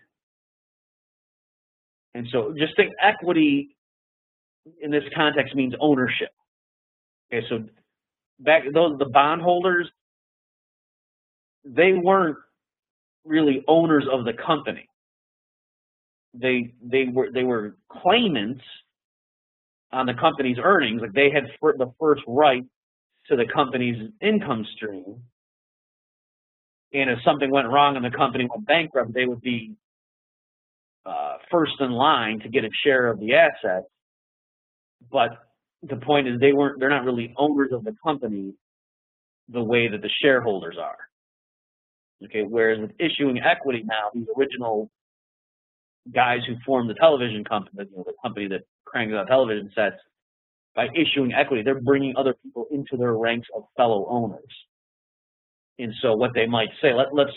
And so just think, equity in this context means ownership. Okay, so the bondholders, they weren't really owners of the company. They were claimants on the company's earnings. Like, they had the first right to the company's income stream, and if something went wrong and the company went bankrupt, they would be first in line to get a share of the assets. But the point is, they're not really owners of the company the way that the shareholders are. Okay, whereas with issuing equity now, these original guys who formed the television company, the company that cranks out television sets, by issuing equity, they're bringing other people into their ranks of fellow owners. And so what they might say, let's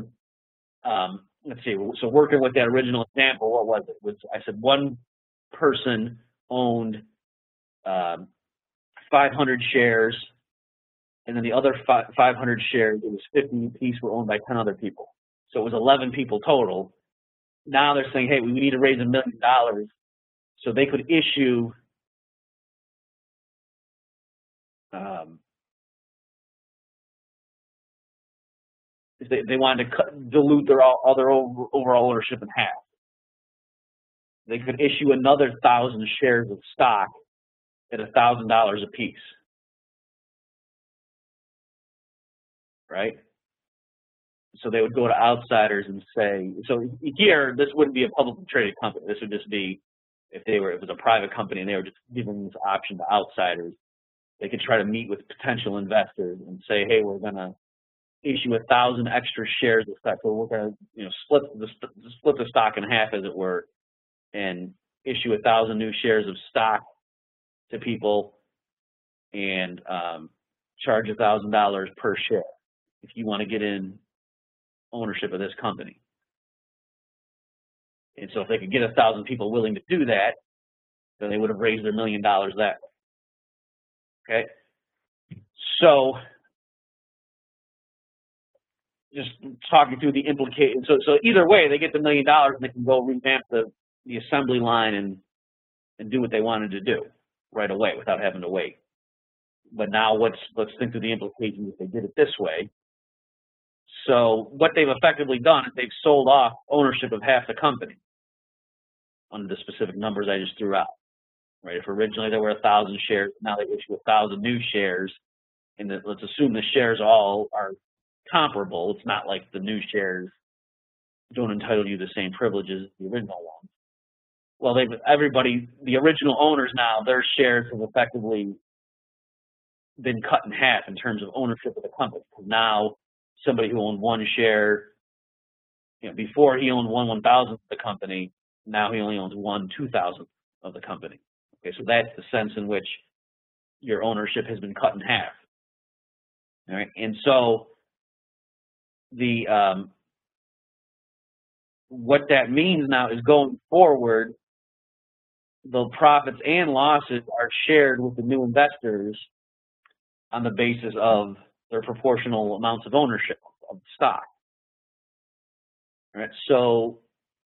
see. So working with that original example, what was it? I said one person owned 500 shares, and then the other 500 shares, it was 50 apiece, were owned by 10 other people. So it was 11 people total. Now they're saying, hey, we need to raise $1 million, so they could issue if they wanted to dilute their overall ownership in half. They could issue another 1,000 shares of stock at $1,000 a piece, right? So they would go to outsiders and say, so here, this wouldn't be a publicly traded company. This would just be, if it was a private company and they were just giving this option to outsiders, they could try to meet with potential investors and say, hey, we're going to issue 1,000 extra shares of stock. So we're going to, split the stock in half, as it were, and issue 1,000 new shares of stock to people. and charge $1,000 per share if you want to get in ownership of this company. And so if they could get 1,000 people willing to do that, then they would have raised their $1 million that way. Okay? So just talking through the implications. So either way, they get the $1 million and they can go revamp the assembly line and do what they wanted to do right away without having to wait. But now let's think through the implications if they did it this way. So what they've effectively done is they've sold off ownership of half the company under the specific numbers I just threw out. Right? If originally there were 1,000 shares, now they issue 1,000 new shares, and let's assume the shares all are comparable. It's not like the new shares don't entitle you the same privileges as the original ones. Well, the original owners now, their shares have effectively been cut in half in terms of ownership of the company. Now, somebody who owned one share, before he owned 1/1,000th of the company, now he only owns 1/2,000th of the company. Okay, so that's the sense in which your ownership has been cut in half. All right, and so what that means now is going forward, the profits and losses are shared with the new investors on the basis of their proportional amounts of ownership of the stock. All right, so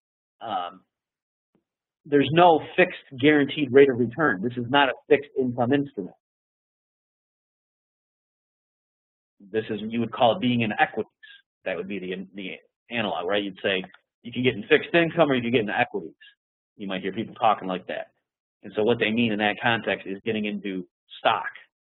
there's no fixed guaranteed rate of return. This is not a fixed income instrument. This is, you would call it being in equities. That would be the analog, right? You'd say you can get in fixed income or you can get in equities. You might hear people talking like that. And so what they mean in that context is getting into stock.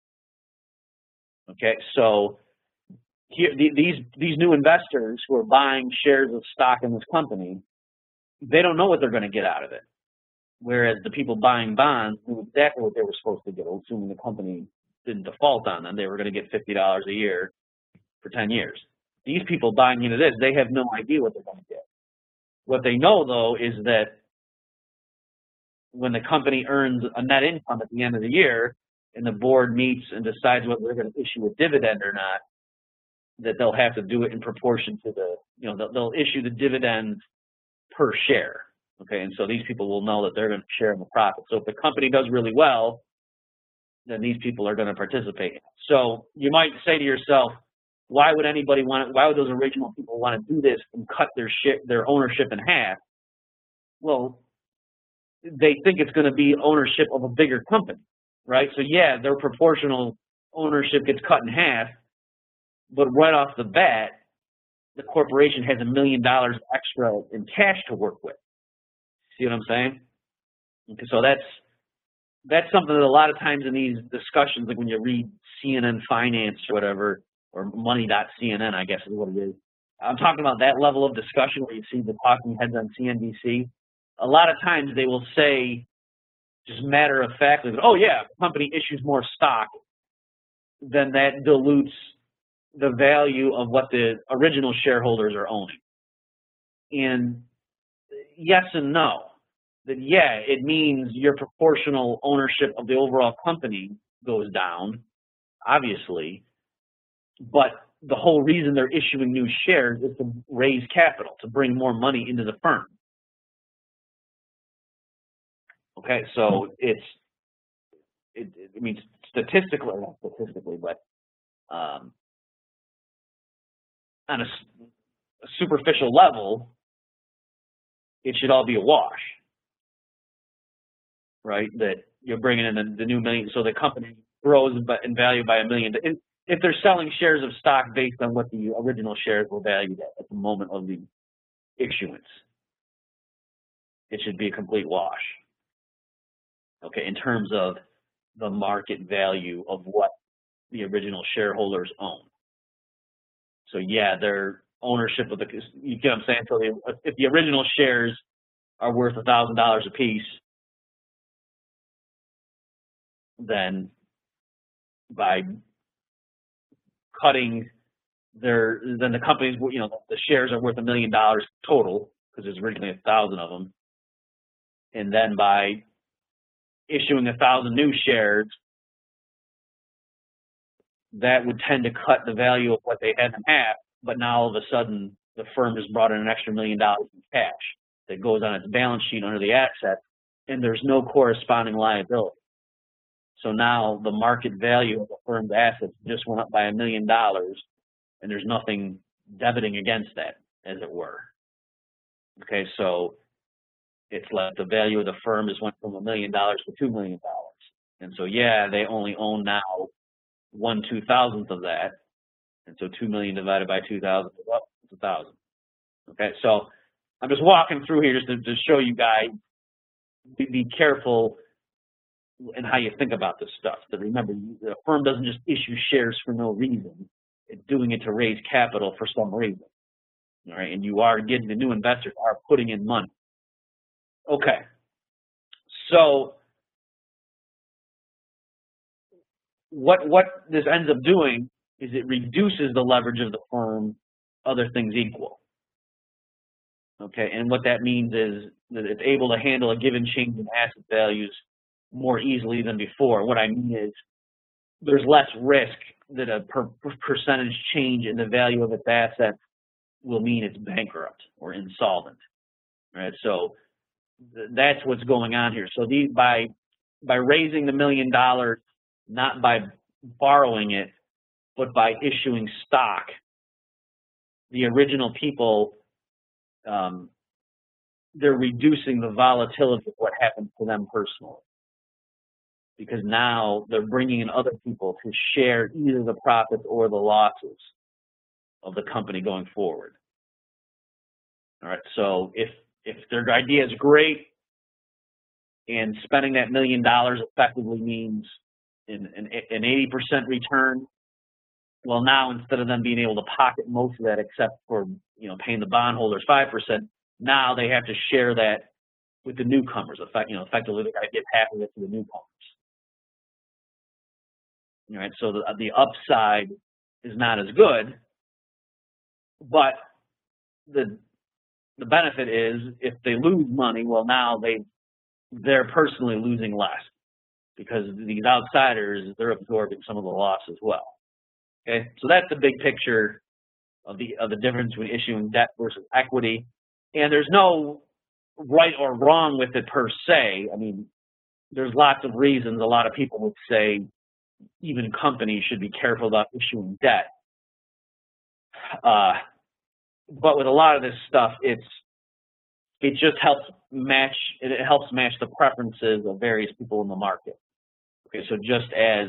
Okay, so here, these new investors who are buying shares of stock in this company, they don't know what they're going to get out of it. Whereas the people buying bonds knew exactly what they were supposed to get, assuming the company didn't default on them. They were going to get $50 a year for 10 years. These people buying into this, they have no idea what they're going to get. What they know, though, is that when the company earns a net income at the end of the year and the board meets and decides whether they're going to issue a dividend or not, that they'll have to do it in proportion to they'll issue the dividend per share. Okay, and so these people will know that they're going to share in the profit. So if the company does really well, then these people are going to participate. So you might say to yourself, why would those original people want to do this and cut their ownership in half? Well, they think it's going to be ownership of a bigger company, right? So yeah, their proportional ownership gets cut in half, but right off the bat, the corporation has $1 million extra in cash to work with. See what I'm saying? Okay, so that's something that a lot of times in these discussions, like when you read CNN Finance or whatever, or Money.CNN, I guess is what it is. I'm talking about that level of discussion where you see the talking heads on CNBC. A lot of times they will say, just matter of factly, oh yeah, if the company issues more stock, then that dilutes the value of what the original shareholders are owning. And yes and no. That yeah, it means your proportional ownership of the overall company goes down, obviously, but the whole reason they're issuing new shares is to raise capital, to bring more money into the firm. Okay, so it means statistically, or not statistically, but on a superficial level, it should all be a wash, right? That you're bringing in the new million, so the company grows in value by $1 million. And if they're selling shares of stock based on what the original shares were valued at the moment of the issuance, it should be a complete wash. Okay, in terms of the market value of what the original shareholders own. So yeah, their ownership of you get what I'm saying? So if the original shares are worth $1,000 a piece, then by cutting then the company's, the shares are worth $1 million total because there's originally 1,000 of them, and then by issuing 1,000 new shares, that would tend to cut the value of what they had in half, but now all of a sudden the firm has brought in an extra $1 million in cash that goes on its balance sheet under the asset, and there's no corresponding liability. So now the market value of the firm's assets just went up by $1 million, and there's nothing debiting against that, as it were. Okay, so it's like the value of the firm has went from $1 million to $2 million. And so, yeah, they only own now 1/2000th of that. And so 2 million divided by 2,000 is up, it's 1,000. Okay, so I'm just walking through here just to show you guys, be careful in how you think about this stuff. But remember, the firm doesn't just issue shares for no reason. It's doing it to raise capital for some reason. All right, and you are getting, the new investors are putting in money. Okay, so what this ends up doing is it reduces the leverage of the firm, other things equal. Okay, and what that means is that it's able to handle a given change in asset values more easily than before. What I mean is there's less risk that a percentage change in the value of its assets will mean it's bankrupt or insolvent. Right, so that's what's going on here. So by raising the $1 million, not by borrowing it, but by issuing stock, the original people, they're reducing the volatility of what happens to them personally, because now they're bringing in other people to share either the profits or the losses of the company going forward. All right, so if their idea is great and spending that $1 million effectively means an 80% return, well, now instead of them being able to pocket most of that, except for paying the bondholders 5%, now they have to share that with the newcomers. Effectively, they got to give half of it to the newcomers. All right, so the upside is not as good, but the benefit is if they lose money, well, now they're personally losing less, because these outsiders, they're absorbing some of the loss as well. Okay, so that's the big picture of the difference between issuing debt versus equity. And there's no right or wrong with it per se. I mean, there's lots of reasons. A lot of people would say even companies should be careful about issuing debt. But with a lot of this stuff, it just helps match. It helps match the preferences of various people in the market. Okay, so just as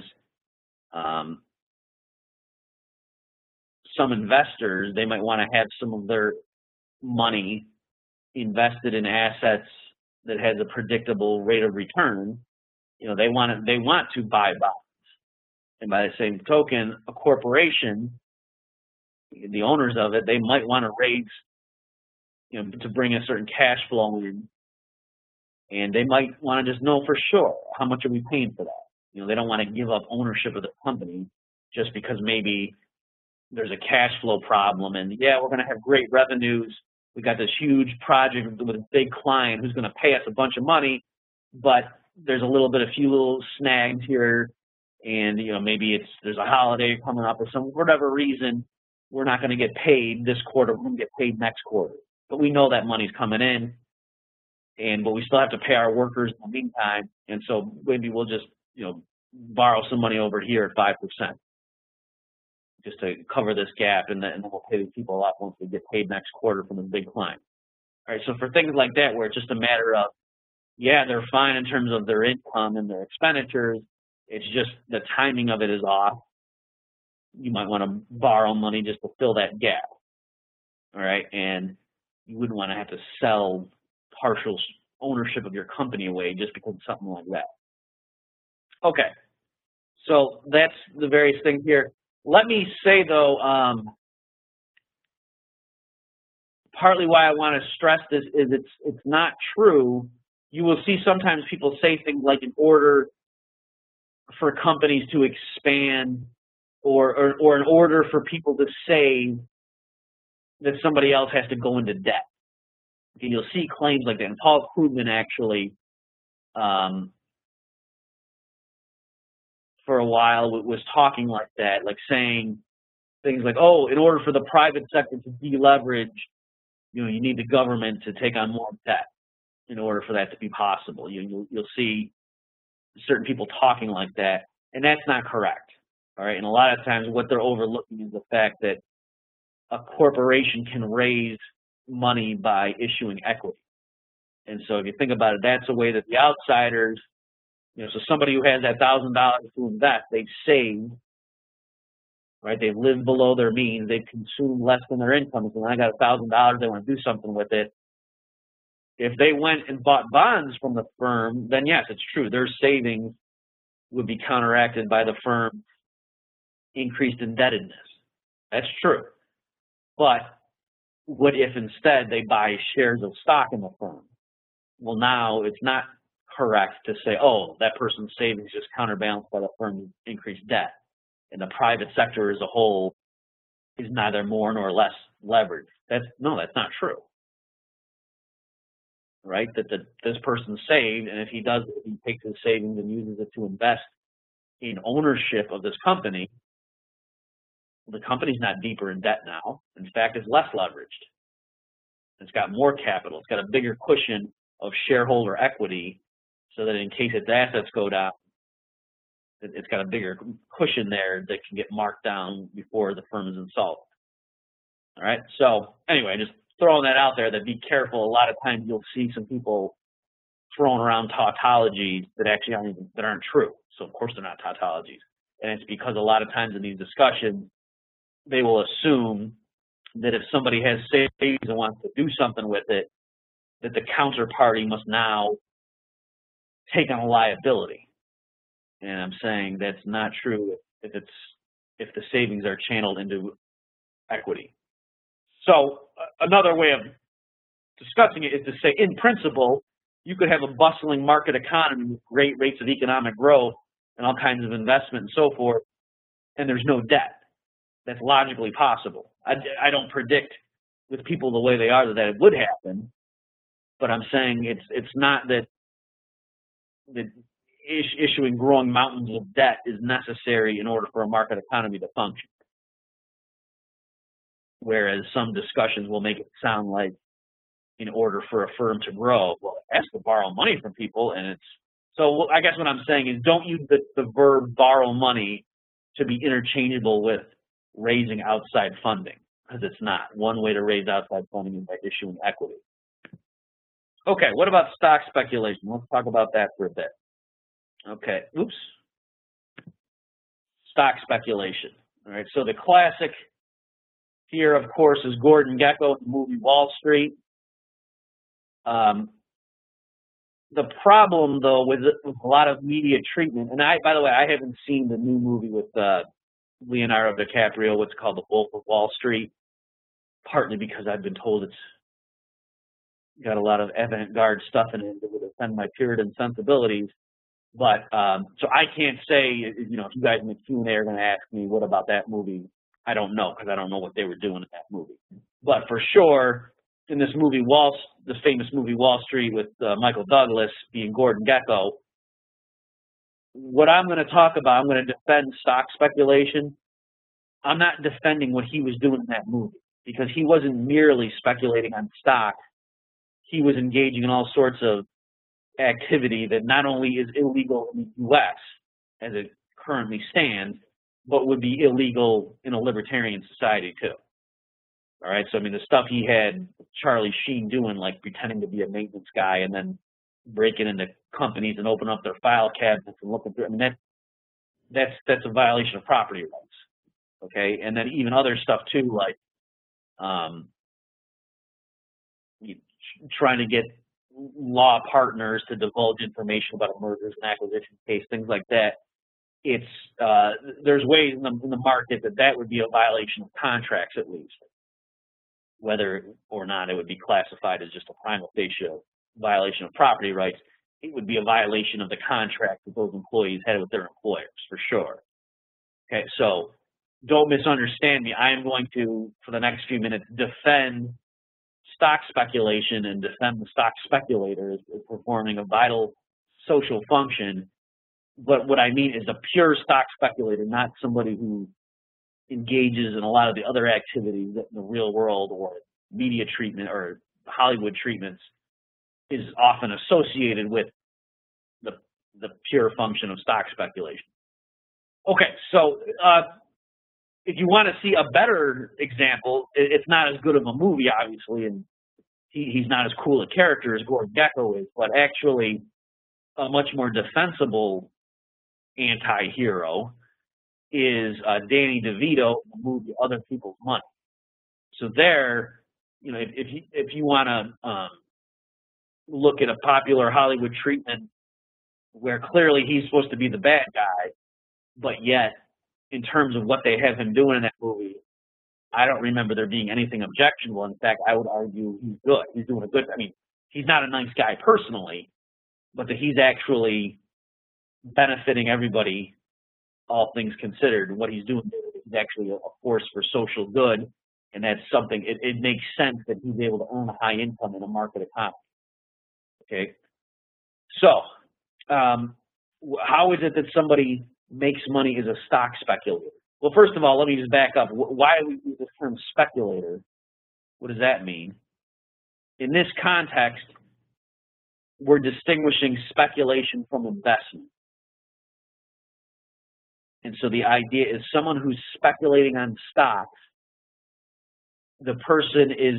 some investors, they might want to have some of their money invested in assets that has a predictable rate of return. They want to buy bonds, and by the same token, a corporation, the owners of it, they might want to raise, to bring a certain cash flow in, and they might want to just know for sure how much are we paying for that. They don't want to give up ownership of the company just because maybe there's a cash flow problem, and yeah, we're going to have great revenues. We got this huge project with a big client who's going to pay us a bunch of money, but there's a few little snags here, and maybe there's a holiday coming up or whatever reason, we're not going to get paid this quarter. We're going to get paid next quarter, but we know that money's coming in, but we still have to pay our workers in the meantime, and so maybe we'll just borrow some money over here at 5%. Just to cover this gap, and then we'll pay these people off once we get paid next quarter from the big client. All right, so for things like that, where it's just a matter of, yeah, they're fine in terms of their income and their expenditures, it's just the timing of it is off. You might want to borrow money just to fill that gap. All right, and you wouldn't want to have to sell partial ownership of your company away just because of something like that. Okay, so that's the various things here. Let me say, though, partly why I want to stress this is it's not true. You will see sometimes people say things like, in order for companies to expand, or in order for people to save, that somebody else has to go into debt. Okay, you'll see claims like that. And Paul Krugman actually for a while was talking like that, like saying things like, oh, in order for the private sector to deleverage, you need the government to take on more debt in order for that to be possible. You'll see certain people talking like that, and that's not correct. All right, and a lot of times what they're overlooking is the fact that a corporation can raise money by issuing equity. And so if you think about it, that's a way that the outsiders, so somebody who has that $1,000 to invest, they've saved, right? They've lived below their means, they've consumed less than their income. So when I got $1,000, they want to do something with it. If they went and bought bonds from the firm, then yes, it's true. Their savings would be counteracted by the firm's increased indebtedness. That's true. But what if instead they buy shares of stock in the firm? Well, now it's not correct to say, oh, that person's savings is counterbalanced by the firm's increased debt. And the private sector as a whole is neither more nor less leveraged. That's not true. Right? That this person saved, and if he takes his savings and uses it to invest in ownership of this company, the company's not deeper in debt now. In fact, it's less leveraged. It's got more capital. It's got a bigger cushion of shareholder equity so that in case its assets go down, it's got a bigger cushion there that can get marked down before the firm is insolvent. All right? So anyway, just throwing that out there, that be careful. A lot of times you'll see some people throwing around tautologies that actually aren't true. So of course they're not tautologies. And it's because a lot of times in these discussions, they will assume that if somebody has savings and wants to do something with it, that the counterparty must now take on a liability. And I'm saying that's not true if the savings are channeled into equity. So another way of discussing it is to say, in principle, you could have a bustling market economy with great rates of economic growth and all kinds of investment and so forth, and there's no debt. That's logically possible. I don't predict with people the way they are that it would happen, but I'm saying it's not that issuing growing mountains of debt is necessary in order for a market economy to function. Whereas some discussions will make it sound like in order for a firm to grow, well, it has to borrow money from people, and so I guess what I'm saying is don't use the verb borrow money to be interchangeable with raising outside funding, because it's not. One way to raise outside funding is by issuing equity. Okay, what about stock speculation? Let's talk about that for a bit. Okay, oops. Stock speculation. All right, so the classic here, of course, is Gordon Gekko in the movie Wall Street. The problem, though, with a lot of media treatment, and by the way, I haven't seen the new movie with Leonardo DiCaprio, what's called The Wolf of Wall Street, partly because I've been told it's got a lot of avant-garde stuff in it that would offend my Puritan sensibilities. But so I can't say, if you guys in the Q&A are going to ask me, what about that movie? I don't know, because I don't know what they were doing in that movie. But for sure, in this movie, the famous movie Wall Street with Michael Douglas being Gordon Gekko, what I'm going to talk about, I'm going to defend stock speculation. I'm not defending what he was doing in that movie, because he wasn't merely speculating on stock. He was engaging in all sorts of activity that not only is illegal in the U.S. as it currently stands, but would be illegal in a libertarian society too. All right, so I mean the stuff he had Charlie Sheen doing, like pretending to be a maintenance guy and then breaking into companies and opening up their file cabinets and looking through. I mean that's a violation of property rights. Okay, and then even other stuff too, like trying to get law partners to divulge information about a mergers and acquisition case, things like that. There's ways in the market that would be a violation of contracts, at least, whether or not it would be classified as just a prima facie violation of property rights. It would be a violation of the contract that those employees had with their employers, for sure. Okay, so don't misunderstand me. I am going to, for the next few minutes, defend stock speculation and defend the stock speculator as performing a vital social function But what I mean is a pure stock speculator, not somebody who engages in a lot of the other activities that in the real world or media treatment or Hollywood treatments is often associated with the pure function of stock speculation. Okay, so if you want to see a better example, it's not as good of a movie, obviously, and he's not as cool a character as Gordon Gekko is, but actually a much more defensible anti-hero is Danny DeVito in the movie Other People's Money. So there, you know, if you want to look at a popular Hollywood treatment where clearly he's supposed to be the bad guy, but yet in terms of what they have him doing in that movie, I don't remember there being anything objectionable. In fact, I would argue he's good. He's doing a good. I mean, he's not a nice guy personally, but that he's actually benefiting everybody, all things considered. What he's doing is actually a force for social good, and that's something. It makes sense that he's able to earn a high income in a market economy. Okay, so how is it that somebody makes money as a stock speculator? Well, first of all, let me just back up. Why do we use this term speculator? What does that mean? In this context, we're distinguishing speculation from investment. And so the idea is someone who's speculating on stocks, the person is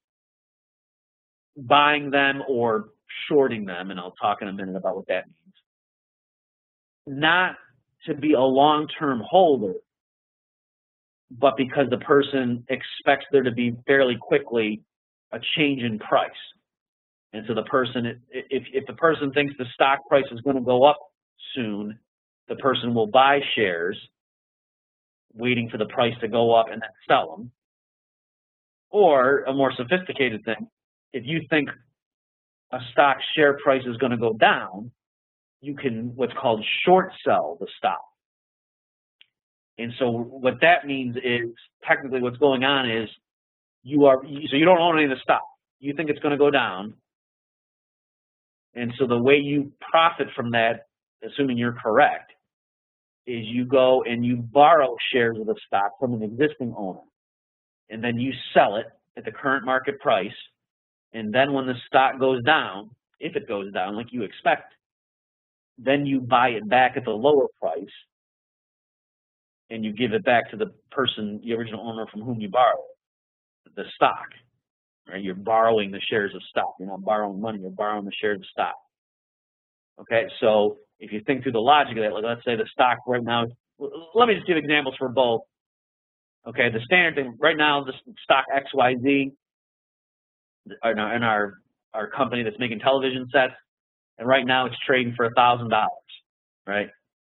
buying them or shorting them, and I'll talk in a minute about what that means, not to be a long-term holder, but because the person expects there to be fairly quickly a change in price. And so the person, if the person thinks the stock price is going to go up soon, the person will buy shares, waiting for the price to go up and then sell them. Or a more sophisticated thing, if you think a stock share price is going to go down, you can what's called short sell the stock. And so what that means is technically what's going on is you don't own any of the stock. You think it's going to go down. And so the way you profit from that, assuming you're correct, is you go and you borrow shares of the stock from an existing owner. And then you sell it at the current market price. And then when the stock goes down, if it goes down like you expect, then you buy it back at the lower price and you give it back to the person, the original owner from whom you borrowed the stock. Right? You're borrowing the shares of stock. You're not borrowing money, you're borrowing the shares of stock. Okay, so if you think through the logic of that, like let's say the stock right now, let me just give examples for both. Okay, the standard thing right now, the stock XYZ, in our company that's making television sets, and right now it's trading for $1,000, right?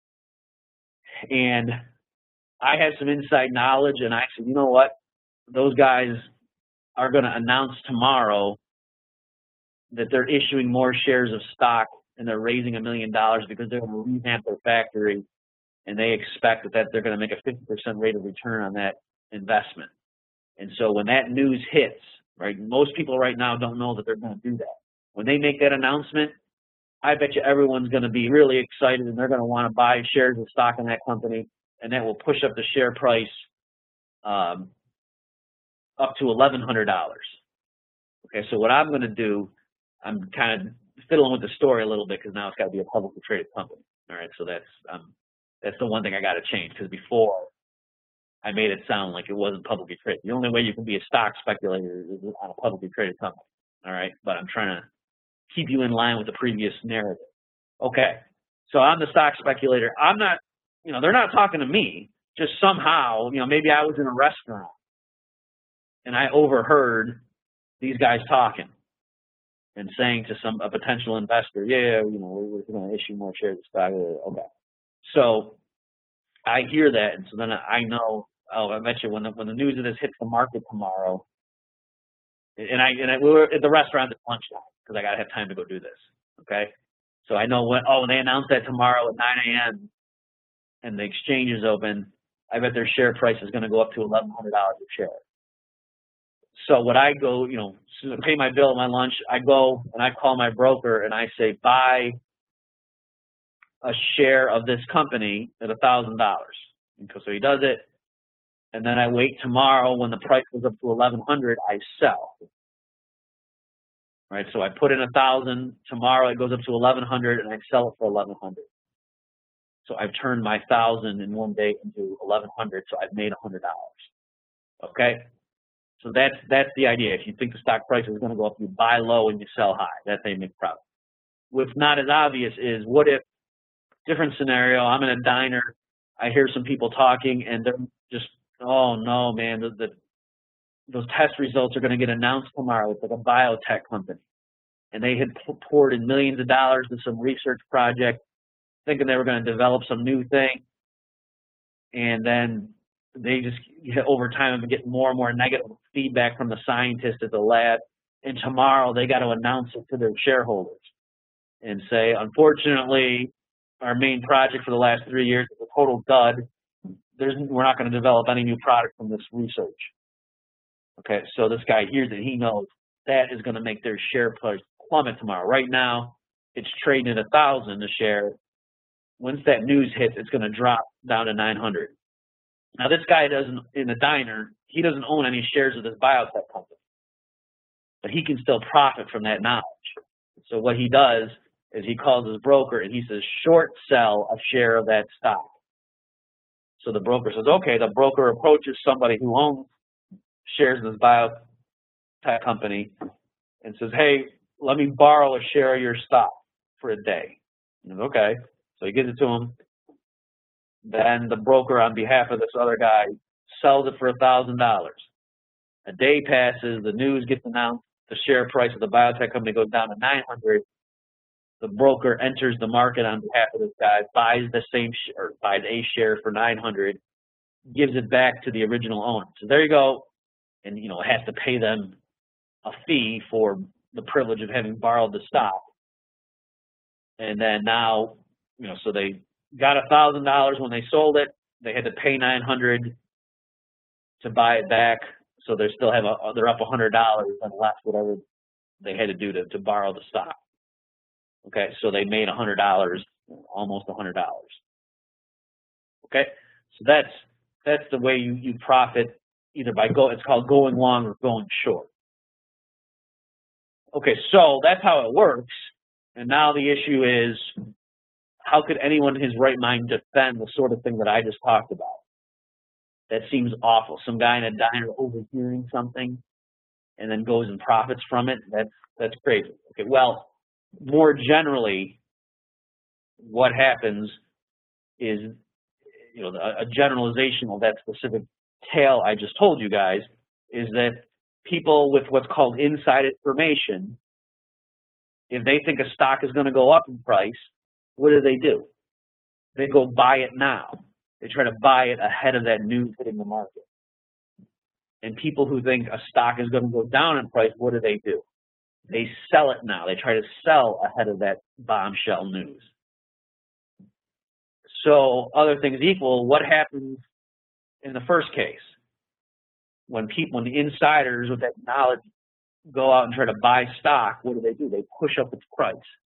And I had some inside knowledge, and I said, you know what? Those guys are going to announce tomorrow that they're issuing more shares of stock and they're raising $1 million because they're going to revamp their factory, and they expect that they're going to make a 50% rate of return on that investment. And so when that news hits, right, most people right now don't know that they're going to do that. When they make that announcement, I bet you everyone's going to be really excited and they're going to want to buy shares of stock in that company, and that will push up the share price up to $1,100. Okay, so what I'm going to do, I'm kind of fiddling with the story a little bit because now it's got to be a publicly traded company. All right, so that's the one thing I got to change, because before I made it sound like it wasn't publicly traded. The only way you can be a stock speculator is on a publicly traded company. All right, but I'm trying to keep you in line with the previous narrative. Okay, so I'm the stock speculator. I'm not, they're not talking to me. Just somehow, maybe I was in a restaurant and I overheard these guys talking and saying to a potential investor, yeah, we're going to issue more shares of stock. Okay, so I hear that, and so then I know. Oh, I bet you when the news of this hits the market tomorrow, and we were at the restaurant at lunchtime because I got to have time to go do this. Okay, so I know when they announce that tomorrow at 9 a.m. and the exchange is open, I bet their share price is going to go up to $1,100 a share. So what I go, to pay my bill at my lunch, I go and I call my broker and I say, buy a share of this company at $1,000. So he does it, and then I wait tomorrow when the price goes up to 1,100, I sell. Right, so I put in 1,000. Tomorrow it goes up to 1,100, and I sell it for 1,100. So I've turned my 1,000 in one day into 1,100. So I've made $100. Okay, so that's the idea. If you think the stock price is going to go up, you buy low and you sell high. That's how you make profit. What's not as obvious is, what if, different scenario, I'm in a diner, I hear some people talking, and they're just, oh no, man, those test results are going to get announced tomorrow. It's like a biotech company. And they had poured in millions of dollars to some research project, thinking they were going to develop some new thing. And then they just, over time, have been getting more and more negative feedback from the scientists at the lab. And tomorrow they got to announce it to their shareholders and say, unfortunately, our main project for the last 3 years is a total dud. We're not going to develop any new product from this research. Okay, so this guy hears it. He knows that is going to make their share price plummet tomorrow. Right now, it's trading at 1,000 a share. Once that news hits, it's going to drop down to 900. Now, this guy doesn't, in the diner, he doesn't own any shares of this biotech company, but he can still profit from that knowledge. So what he does is he calls his broker and he says, short sell a share of that stock. So the broker says, okay. The broker approaches somebody who owns shares of this biotech company and says, hey, let me borrow a share of your stock for a day. And okay, so he gives it to him. Then the broker, on behalf of this other guy, sells it for $1,000. A day passes, the news gets announced, the share price of the biotech company goes down to 900. The broker enters the market on behalf of this guy, buys the same share, buys a share for 900, gives it back to the original owner. So there you go. And, it has to pay them a fee for the privilege of having borrowed the stock. And then now, so they got $1,000 when they sold it. They had to pay 900 to buy it back. So they still have they're up $100 and less whatever they had to do to borrow the stock. Okay, so they made $100, almost $100. Okay, so that's the way you profit, either by it's called going long or going short. Okay, so that's how it works. And now the issue is, how could anyone in his right mind defend the sort of thing that I just talked about? That seems awful. Some guy in a diner overhearing something and then goes and profits from it. That's crazy. Okay, well, more generally, what happens is, a generalization of that specific tale I just told you guys is that people with what's called inside information, if they think a stock is going to go up in price, what do? They go buy it now. They try to buy it ahead of that news hitting the market. And people who think a stock is going to go down in price, what do? They sell it now. They try to sell ahead of that bombshell news. So other things equal, what happens in the first case? When the insiders with that knowledge go out and try to buy stock, what do? They push up its price.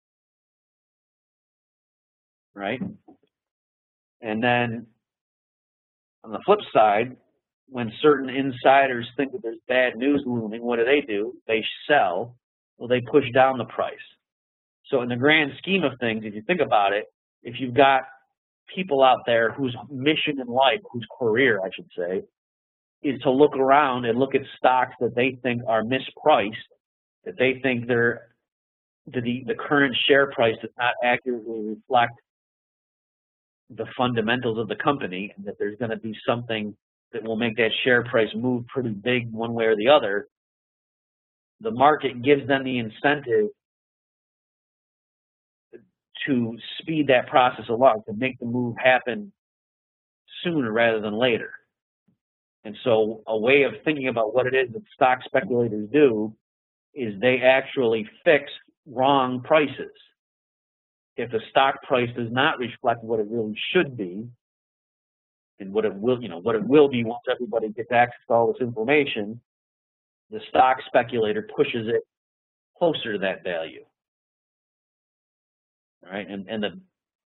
Right? And then on the flip side, when certain insiders think that there's bad news looming, what do? They sell. Well, they push down the price. So in the grand scheme of things, if you think about it, if you've got people out there whose mission in life, whose career, I should say, is to look around and look at stocks that they think are mispriced, that they think the current share price does not accurately reflect the fundamentals of the company, and that there's going to be something that will make that share price move pretty big one way or the other, the market gives them the incentive to speed that process along, to make the move happen sooner rather than later. And so a way of thinking about what it is that stock speculators do is they actually fix wrong prices. If the stock price does not reflect what it really should be, and what it will be once everybody gets access to all this information, the stock speculator pushes it closer to that value. All right, and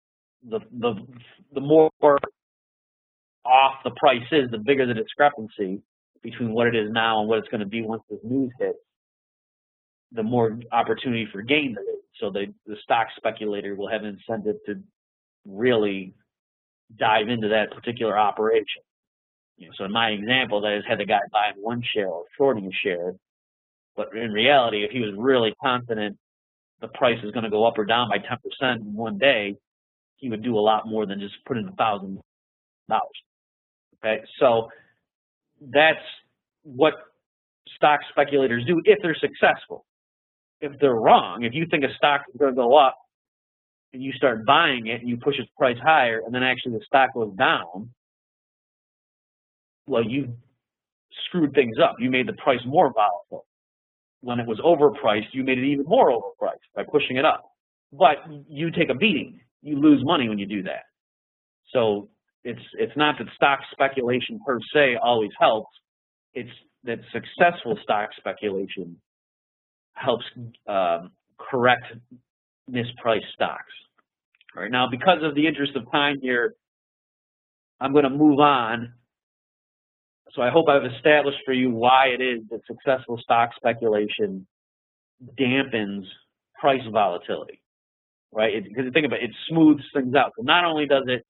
the more off the price is, the bigger the discrepancy between what it is now and what it's going to be once this news hits, the more opportunity for gain there is. So the stock speculator will have an incentive to really dive into that particular operation. So in my example, that is had the guy buying one share or shorting a share, but in reality, if he was really confident the price is going to go up or down by 10% in one day, he would do a lot more than just put in $1,000. Okay, so that's what stock speculators do if they're successful. If they're wrong, if you think a stock is going to go up and you start buying it and you push its price higher and then actually the stock goes down, well, you screwed things up. You made the price more volatile. When it was overpriced, you made it even more overpriced by pushing it up. But you take a beating. You lose money when you do that. So it's not that stock speculation per se always helps. It's that successful stock speculation helps correct mispriced stocks. All right, now because of the interest of time here, I'm going to move on. So I hope I've established for you why it is that successful stock speculation dampens price volatility, right? Because think about it, it smooths things out. So not only does it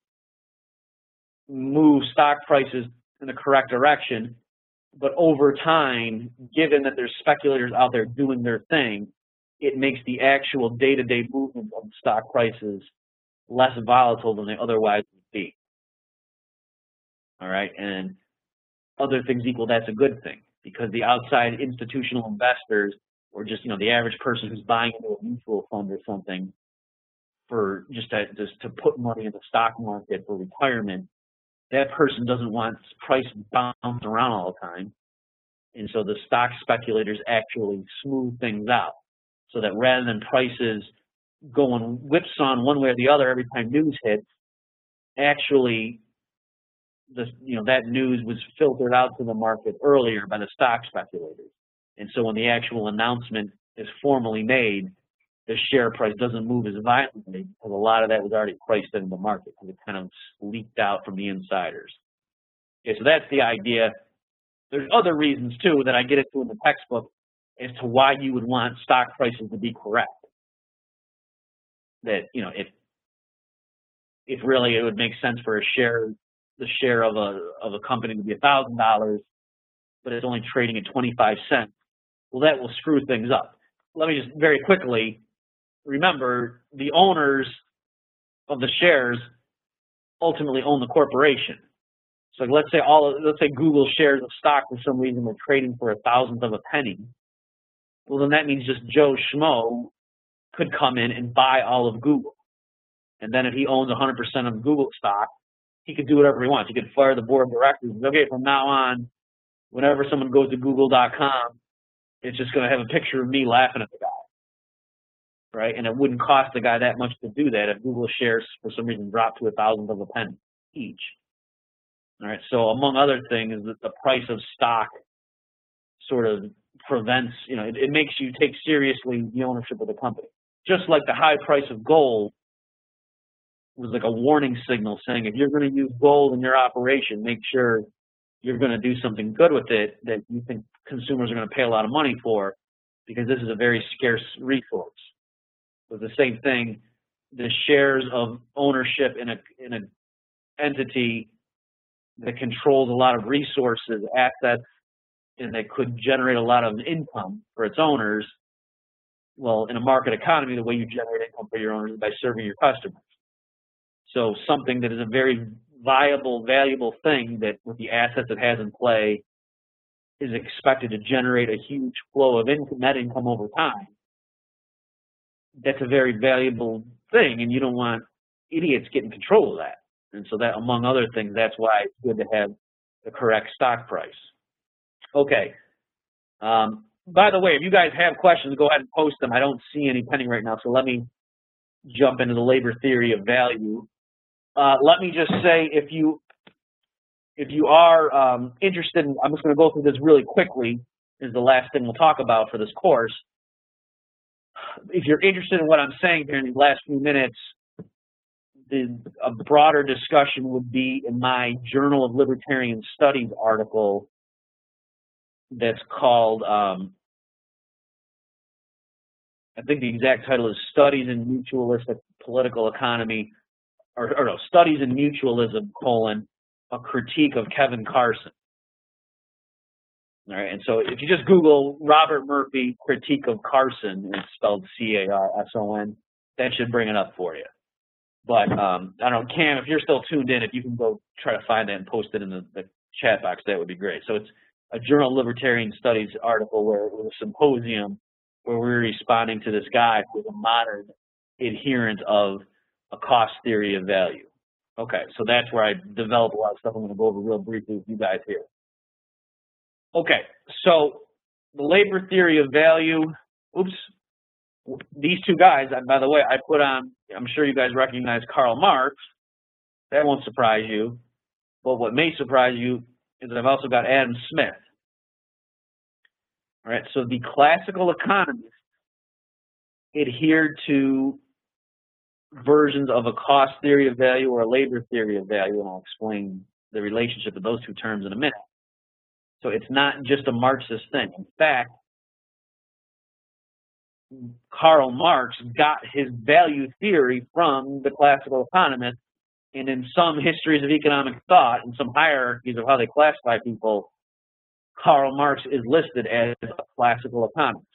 move stock prices in the correct direction, but over time, given that there's speculators out there doing their thing, it makes the actual day-to-day movement of stock prices less volatile than they otherwise would be. All right, and other things equal, that's a good thing, because the outside institutional investors, or just the average person who's buying into a mutual fund or something for just to put money in the stock market for retirement, that person doesn't want price bounce around all the time. And so the stock speculators actually smooth things out, so that rather than prices going whipsaw one way or the other every time news hits, actually that news was filtered out to the market earlier by the stock speculators. And so when the actual announcement is formally made, the share price doesn't move as violently because a lot of that was already priced into the market because it kind of leaked out from the insiders. Okay, so that's the idea. There's other reasons too that I get into in the textbook as to why you would want stock prices to be correct. That if really it would make sense for the share of a company to be $1,000, but it's only trading at 25 cents. Well, that will screw things up. Let me just very quickly remember, the owners of the shares ultimately own the corporation. So let's say Google shares of stock for some reason were trading for 1/1000th of a penny. Well, then that means just Joe Schmo could come in and buy all of Google. And then if he owns 100% of Google stock, he could do whatever he wants. He could fire the board of directors. Okay, from now on, whenever someone goes to google.com, it's just going to have a picture of me laughing at the guy, right? And it wouldn't cost the guy that much to do that if Google shares for some reason dropped to 1/1000th of a penny each. All right, so among other things, the price of stock sort of prevents, it makes you take seriously the ownership of the company. Just like the high price of gold was like a warning signal saying, if you're going to use gold in your operation, make sure you're going to do something good with it that you think consumers are going to pay a lot of money for, because this is a very scarce resource. So the same thing, the shares of ownership in an entity that controls a lot of resources, assets, and that could generate a lot of income for its owners. Well, in a market economy, the way you generate income for your owners is by serving your customers. So something that is a very viable, valuable thing that with the assets it has in play is expected to generate a huge flow of net income over time. That's a very valuable thing, and you don't want idiots getting control of that. And so that, among other things, that's why it's good to have the correct stock price. Okay. By the way, if you guys have questions, go ahead and post them. I don't see any pending right now, so let me jump into the labor theory of value. Let me just say, if you are interested in, I'm just going to go through this really quickly, is the last thing we'll talk about for this course. If you're interested in what I'm saying here in these last few minutes, a broader discussion would be in my Journal of Libertarian Studies article that's called, I think the exact title is Studies in Mutualistic Political Economy, or no, Studies in Mutualism, a critique of Kevin Carson. All right, and so if you just Google Robert Murphy critique of Carson, it's spelled C-A-R-S-O-N, that should bring it up for you. But I don't know, Cam, if you're still tuned in, if you can go try to find that and post it in the chat box, that would be great. So it's a Journal of Libertarian Studies article where it was a symposium where we were responding to this guy who was a modern adherent of a cost theory of value. Okay, so that's where I developed a lot of stuff I'm going to go over real briefly with you guys here. Okay, so the labor theory of value, these two guys, by the way, I put on, I'm sure you guys recognize Karl Marx. That won't surprise you. But what may surprise you is that I've also got Adam Smith. All right, so the classical economists adhered to versions of a cost theory of value or a labor theory of value, and I'll explain the relationship of those two terms in a minute. So it's not just a Marxist thing. In fact, Karl Marx got his value theory from the classical economists, and in some histories of economic thought and some hierarchies of how they classify people, Karl Marx is listed as a classical economist.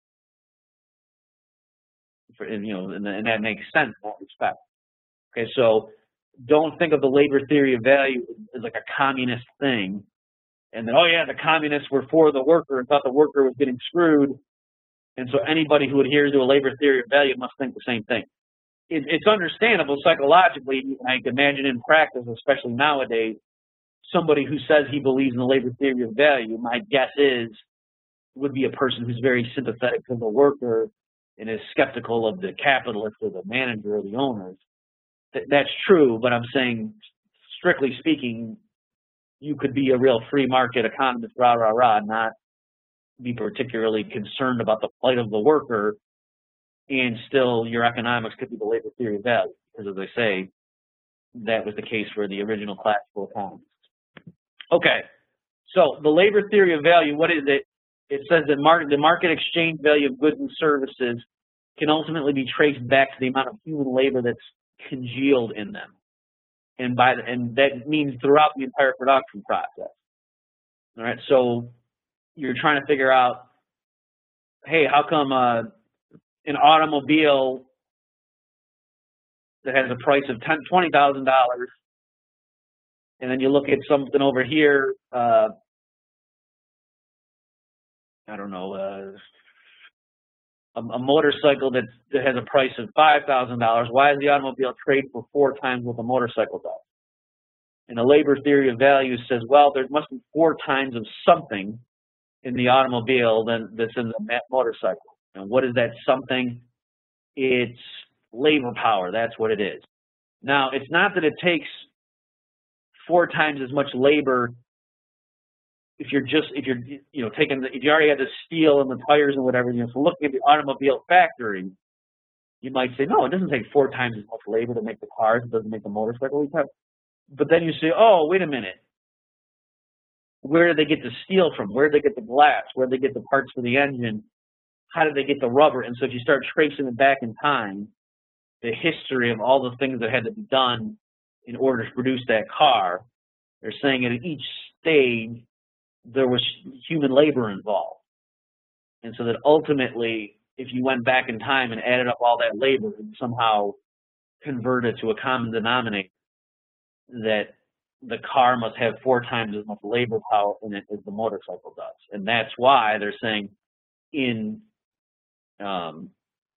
And that makes sense in that respect. Okay, so don't think of the labor theory of value as like a communist thing, and then, oh yeah, the communists were for the worker and thought the worker was getting screwed, and so anybody who adheres to a labor theory of value must think the same thing. It's understandable psychologically. I can imagine in practice, especially nowadays, somebody who says he believes in the labor theory of value, my guess is, would be a person who's very sympathetic to the worker and is skeptical of the capitalist or the manager or the owners. That's true, but I'm saying, strictly speaking, you could be a real free market economist, not be particularly concerned about the plight of the worker, and still your economics could be the labor theory of value, because as I say, that was the case for the original classical economists. Okay, so the labor theory of value, what is it? It says that the market exchange value of goods and services can ultimately be traced back to the amount of human labor that's congealed in them, and that means throughout the entire production process. All right, so you're trying to figure out, hey, how come an automobile that has a price of $20,000, and then you look at something over here, I don't know, a motorcycle that has a price of $5,000, why does the automobile trade for 4 times what the motorcycle does? And the labor theory of value says, well, there must be 4 times of something in the automobile that's in the motorcycle. And what is that something? It's labor power. That's what it is. Now, it's not that it takes 4 times as much labor if you already have the steel and the tires and whatever. So looking at the automobile factory, you might say, no, it doesn't take 4 times as much labor to make the cars. It doesn't make the motorcycle. But then you say, oh, wait a minute. Where did they get the steel from? Where did they get the glass? Where did they get the parts for the engine? How did they get the rubber? And so if you start tracing it back in time, the history of all the things that had to be done in order to produce that car, they're saying that at each stage there was human labor involved. And so that ultimately, if you went back in time and added up all that labor and somehow converted to a common denominator, that the car must have 4 times as much labor power in it as the motorcycle does. And that's why they're saying in the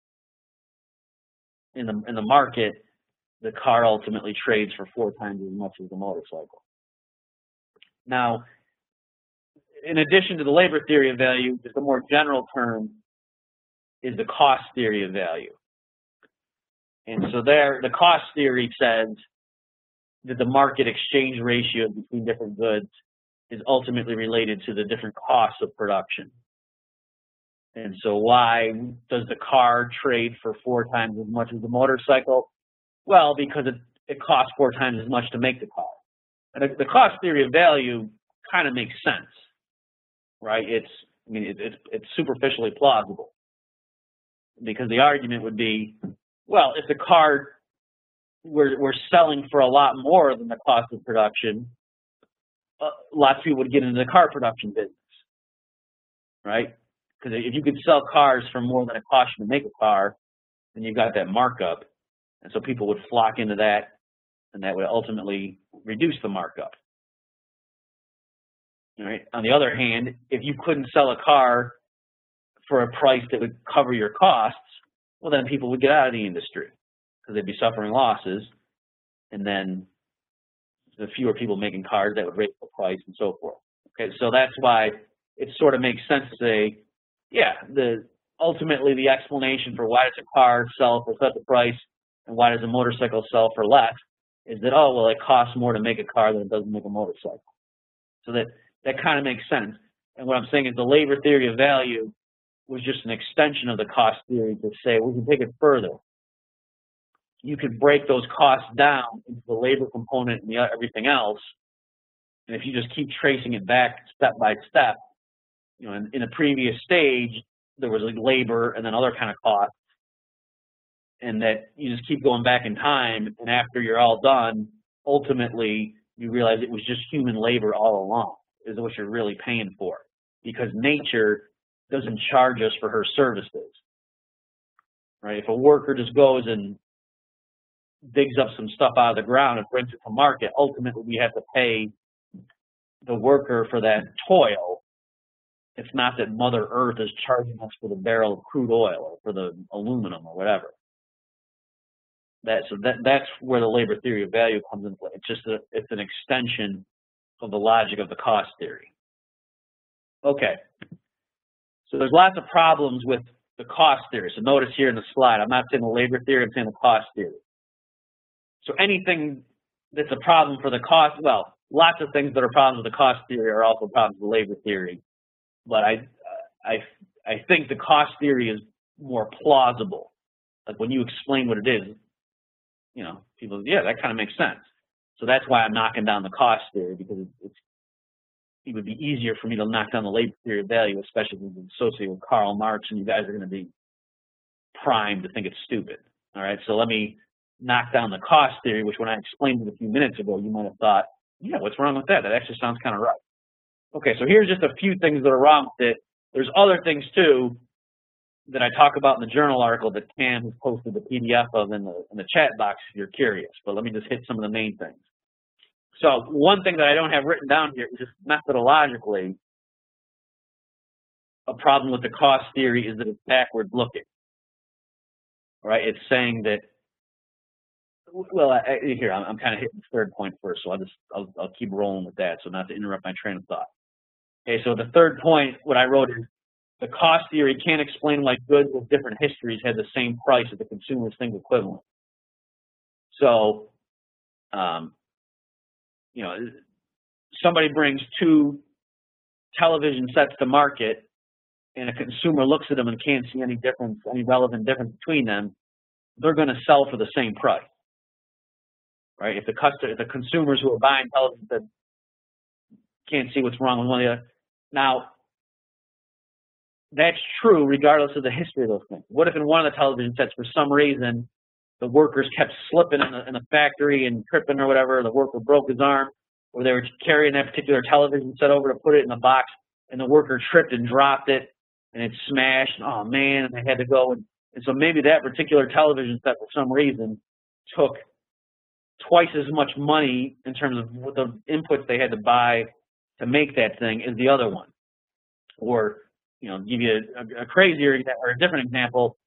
market, the car ultimately trades for 4 times as much as the motorcycle. Now, in addition to the labor theory of value, just a more general term is the cost theory of value. And so there, the cost theory says that the market exchange ratio between different goods is ultimately related to the different costs of production. And so why does the car trade for 4 times as much as the motorcycle? Well, because it costs 4 times as much to make the car. And the cost theory of value kind of makes sense, right? It's superficially plausible, because the argument would be, well, if the car we're selling for a lot more than the cost of production, lots of people would get into the car production business, right? Because if you could sell cars for more than it costs you to make a car, then you've got that markup, and so people would flock into that, and that would ultimately reduce the markup. All right. On the other hand, if you couldn't sell a car for a price that would cover your costs, well, then people would get out of the industry because they'd be suffering losses, and then the fewer people making cars, that would raise the price and so forth. Okay, so that's why it sort of makes sense to say, yeah, ultimately the explanation for why does a car sell for such a price and why does a motorcycle sell for less is that, oh, well, it costs more to make a car than it does to make a motorcycle. So that kind of makes sense. And what I'm saying is the labor theory of value was just an extension of the cost theory to say we can take it further. You could break those costs down into the labor component and everything else, and if you just keep tracing it back step by step, you know, in a previous stage there was like labor and then other kind of costs, and that you just keep going back in time, and after you're all done, ultimately you realize it was just human labor all along is what you're really paying for, because nature doesn't charge us for her services, right? If a worker just goes and digs up some stuff out of the ground and brings it to market, ultimately we have to pay the worker for that toil. It's not that Mother Earth is charging us for the barrel of crude oil or for the aluminum or whatever. That's where the labor theory of value comes into play. It's an extension of the logic of the cost theory. Okay, so there's lots of problems with the cost theory. So notice here in the slide, I'm not saying the labor theory, I'm saying the cost theory. So anything that's a problem for the cost, well, lots of things that are problems with the cost theory are also problems with labor theory. But I think the cost theory is more plausible. Like when you explain what it is, you know, people, yeah, that kind of makes sense. So that's why I'm knocking down the cost theory, because it would be easier for me to knock down the labor theory of value, especially if it's associated with Karl Marx, and you guys are going to be primed to think it's stupid. All right, so let me knock down the cost theory, which when I explained it a few minutes ago, you might have thought, yeah, what's wrong with that? That actually sounds kind of right. Okay, so here's just a few things that are wrong with it. There's other things too that I talk about in the journal article that Cam has posted the PDF of in the chat box if you're curious, but let me just hit some of the main things. So one thing that I don't have written down here is just methodologically, a problem with the cost theory is that it's backward looking. Right? It's saying that, well, here, I'm kind of hitting the third point first, so I'll keep rolling with that, so not to interrupt my train of thought. Okay, so the third point, what I wrote is, the cost theory can't explain why goods with different histories had the same price as the consumer's thing equivalent. So, you know, somebody brings 2 television sets to market, and a consumer looks at them and can't see any difference, any relevant difference between them, they're going to sell for the same price. Right? If the consumers who are buying television that can't see what's wrong with one of the other. Now, that's true regardless of the history of those things. What if in one of the television sets, for some reason, the workers kept slipping in the factory and tripping or whatever, the worker broke his arm, or they were carrying that particular television set over to put it in the box, and the worker tripped and dropped it, and it smashed, and oh man, and they had to go. And so maybe that particular television set, for some reason, took twice as much money in terms of what the inputs they had to buy to make that thing as the other one. Or, you know, give you a crazier or a different example.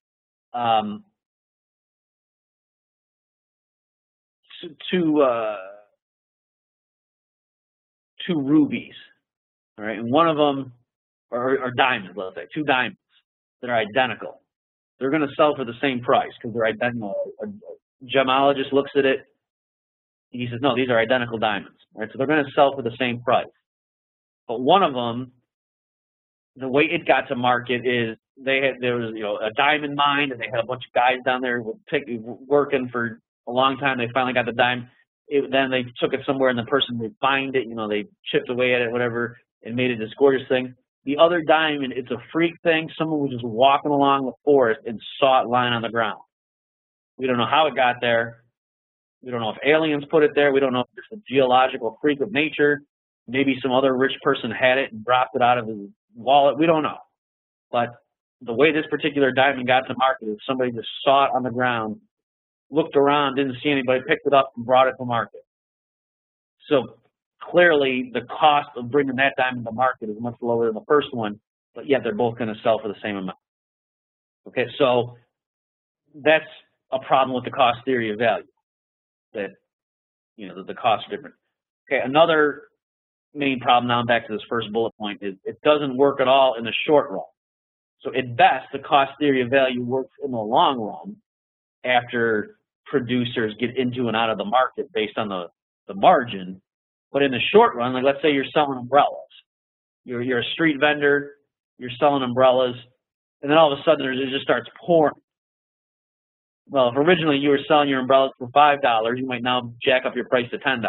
Two rubies, all right, and one of them, or diamonds, let's say, 2 diamonds that are identical. They're going to sell for the same price because they're identical. A gemologist looks at it, he says, no, these are identical diamonds, right? So they're going to sell for the same price. But one of them, the way it got to market is there was, you know, a diamond mine, and they had a bunch of guys down there working for a long time. They finally got the dime. Then they took it somewhere and the person refined it, they chipped away at it, whatever, and made it this gorgeous thing. The other diamond, it's a freak thing. Someone was just walking along the forest and saw it lying on the ground. We don't know how it got there. We don't know if aliens put it there. We don't know if it's a geological freak of nature. Maybe some other rich person had it and dropped it out of his wallet. We don't know. But the way this particular diamond got to market is somebody just saw it on the ground, looked around, didn't see anybody, picked it up and brought it to market. So clearly the cost of bringing that diamond to market is much lower than the first one, but yet they're both going to sell for the same amount. Okay, so that's a problem with the cost theory of value, that the costs are different. Okay, another main problem, now back to this first bullet point, is it doesn't work at all in the short run. So at best, the cost theory of value works in the long run after producers get into and out of the market based on the margin. But in the short run, like let's say you're selling umbrellas. You're a street vendor, you're selling umbrellas, and then all of a sudden it just starts pouring. Well, if originally you were selling your umbrellas for $5, you might now jack up your price to $10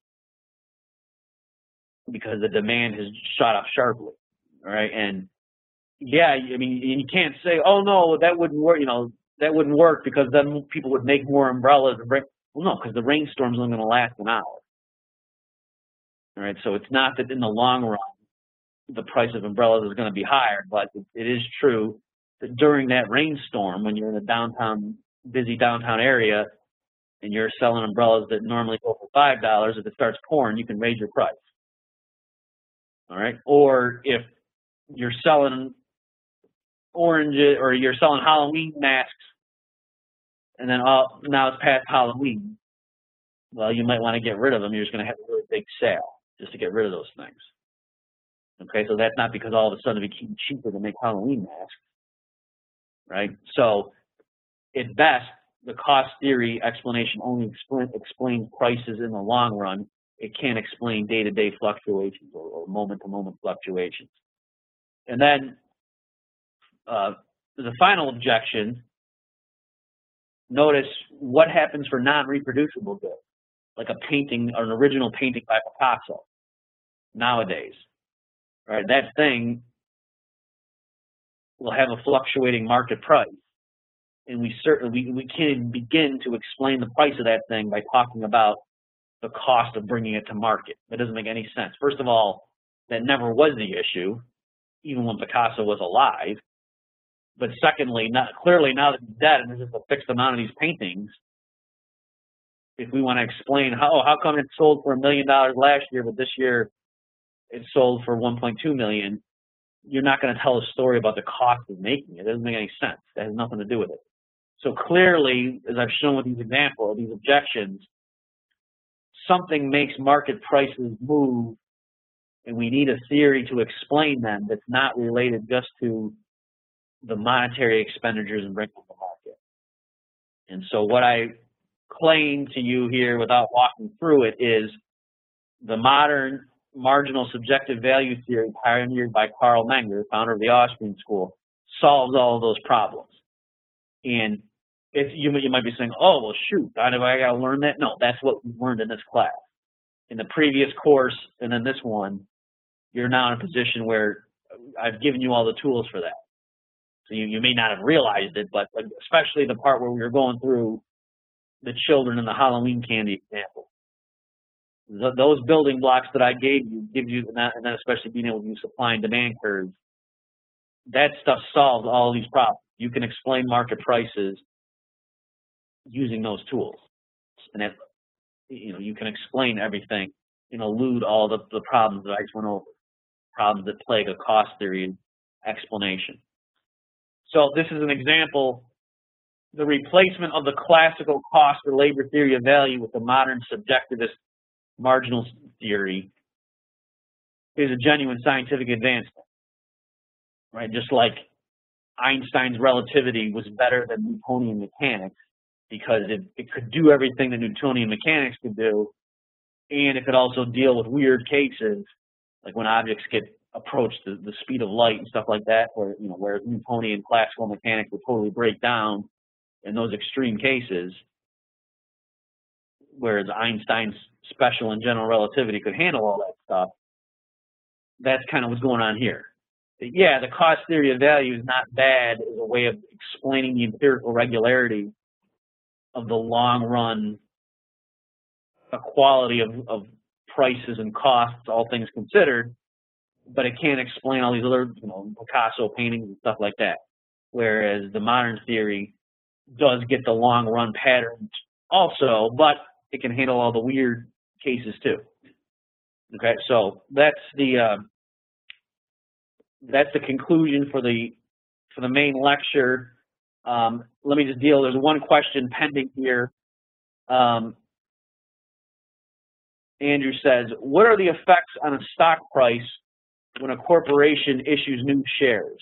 because the demand has shot up sharply, all right? And yeah, I mean, you can't say, oh no, that wouldn't work, that wouldn't work because then people would make more umbrellas and bring, well, no, because the rainstorm's only going to last an hour. All right, so it's not that in the long run the price of umbrellas is going to be higher, but it is true that during that rainstorm, when you're in a busy downtown area, and you're selling umbrellas that normally go for $5, if it starts pouring, you can raise your price. All right, or if you're selling oranges or you're selling Halloween masks, and then now it's past Halloween, well, you might want to get rid of them. You're just going to have a really big sale just to get rid of those things. Okay, so that's not because all of a sudden it became cheaper to make Halloween masks, right? So at best, the cost theory explanation only explains prices in the long run. It can't explain day-to-day fluctuations or moment-to-moment fluctuations. And then the final objection, notice what happens for non-reproducible goods, like a painting, or an original painting by Picasso nowadays. Right, that thing will have a fluctuating market price. And we can't even begin to explain the price of that thing by talking about the cost of bringing it to market. That doesn't make any sense. First of all, that never was the issue, even when Picasso was alive. But secondly, clearly now that he's dead and there's just a fixed amount of these paintings, if we want to explain how come it sold for $1 million last year, but this year it sold for $1.2 million, you're not going to tell a story about the cost of making it. It doesn't make any sense. That has nothing to do with it. So clearly, as I've shown with these examples, these objections, something makes market prices move, and we need a theory to explain them that's not related just to the monetary expenditures and bringing to the market. And so what I claim to you here without walking through it is the modern marginal subjective value theory pioneered by Carl Menger, founder of the Austrian school, solves all of those problems. And you might be saying, oh, well, shoot, I got to learn that? No, that's what we learned in this class. In the previous course and then this one, you're now in a position where I've given you all the tools for that. So you may not have realized it, but especially the part where we were going through the children and the Halloween candy example. Those building blocks that I gave you, and then especially being able to use supply and demand curves, that stuff solves all these problems. You can explain market prices using those tools, and that, you can explain everything and elude all the problems that I just went over, problems that plague a cost theory explanation. So this is an example. The replacement of the classical cost or labor theory of value with the modern subjectivist marginal theory is a genuine scientific advancement, right? Just like Einstein's relativity was better than Newtonian mechanics because it could do everything that Newtonian mechanics could do, and it could also deal with weird cases, like when objects get approached the speed of light and stuff like that, where whereas Newtonian classical mechanics would totally break down in those extreme cases. whereas Einstein's special and general relativity could handle all that stuff. That's kind of what's going on here. Yeah, the cost theory of value is not bad as a way of explaining the empirical regularity of the long run equality of prices and costs, all things considered, but it can't explain all these other, Picasso paintings and stuff like that. Whereas the modern theory does get the long run patterns also, but it can handle all the weird cases too. Okay, so that's the conclusion for the main lecture. Let me just deal. There's one question pending here. Andrew says, what are the effects on a stock price when a corporation issues new shares?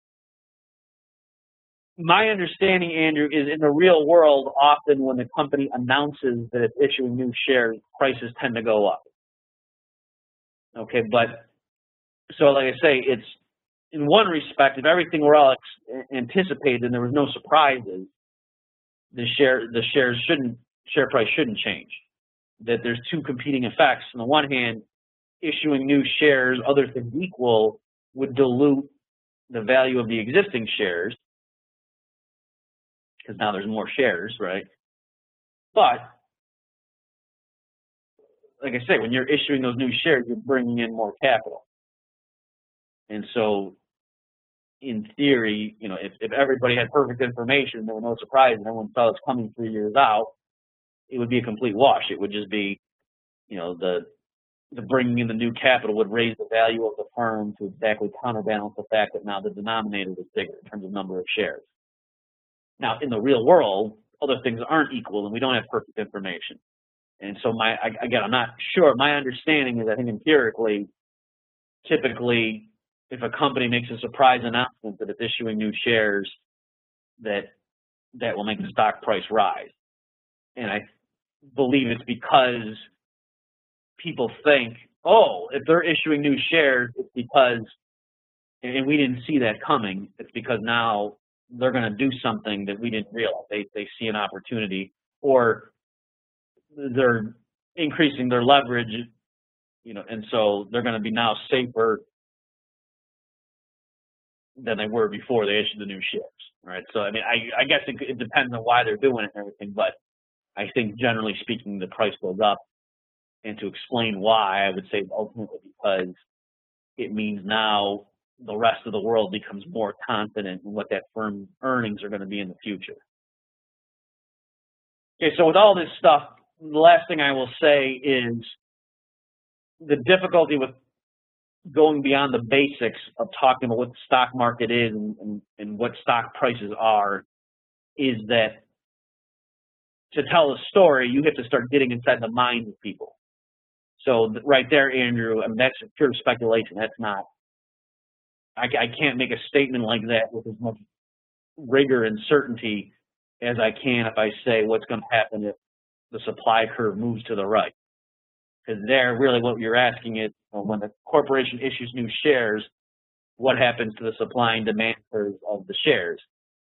My understanding, Andrew, is in the real world, often when the company announces that it's issuing new shares, prices tend to go up. Okay, but so like I say, it's in one respect, if everything were all anticipated and there was no surprises, the share price shouldn't change. That there's two competing effects. On the one hand, issuing new shares, other things equal, would dilute the value of the existing shares because now there's more shares, right? But like I say, when you're issuing those new shares, you're bringing in more capital. And so in theory, if everybody had perfect information, there were no surprises, and everyone saw it's coming 3 years out, it would be a complete wash. It would just be, the bringing in the new capital would raise the value of the firm to exactly counterbalance the fact that now the denominator is bigger in terms of number of shares. Now, in the real world, other things aren't equal, and we don't have perfect information. And so again, I'm not sure. My understanding is I think empirically, typically, if a company makes a surprise announcement that it's issuing new shares, that will make the stock price rise. And I believe it's because people think, oh, if they're issuing new shares, it's because, and we didn't see that coming, it's because now they're going to do something that we didn't realize. They see an opportunity, or they're increasing their leverage, and so they're going to be now safer than they were before they issued the new shares, right? So, I mean, I guess it depends on why they're doing it and everything, but I think generally speaking, the price goes up. And to explain why, I would say ultimately because it means now the rest of the world becomes more confident in what that firm's earnings are going to be in the future. Okay, so with all this stuff, the last thing I will say is the difficulty with going beyond the basics of talking about what the stock market is and what stock prices are is that to tell a story, you have to start getting inside the minds of people. So right there, Andrew, I mean, that's pure speculation. That's not, I can't make a statement like that with as much rigor and certainty as I can if I say what's going to happen if the supply curve moves to the right. Because there, really what you're asking is, when the corporation issues new shares, what happens to the supply and demand curve of the shares?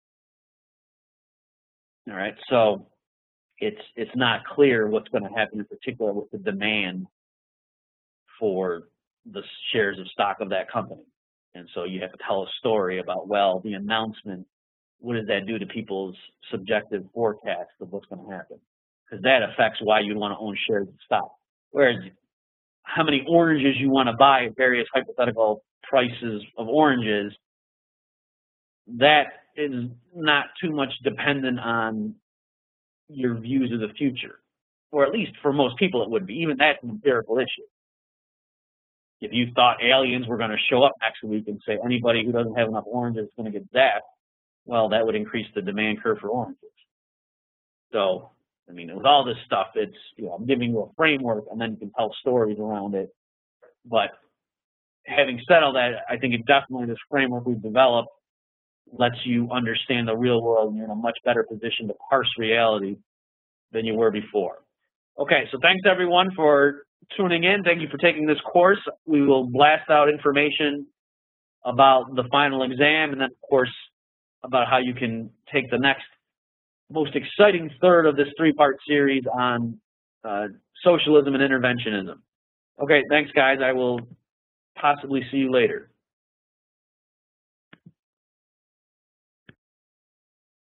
All right, so it's not clear what's going to happen in particular with the demand for the shares of stock of that company. And so you have to tell a story about, well, the announcement, what does that do to people's subjective forecasts of what's going to happen? Because that affects why you want to own shares of stock. Whereas how many oranges you want to buy at various hypothetical prices of oranges, that is not too much dependent on your views of the future. Or at least for most people it would be. Even that's an empirical issue. If you thought aliens were going to show up next week and say anybody who doesn't have enough oranges is going to get zapped, well, that would increase the demand curve for oranges. So, I mean, with all this stuff, it's, I'm giving you a framework and then you can tell stories around it. But having said all that, I think it definitely, this framework we've developed lets you understand the real world, and you're in a much better position to parse reality than you were before. Okay, so thanks everyone for tuning in. Thank you for taking this course. We will blast out information about the final exam, and then of course about how you can take the next most exciting third of this three-part series on socialism and interventionism. Okay, thanks guys. I will possibly see you later.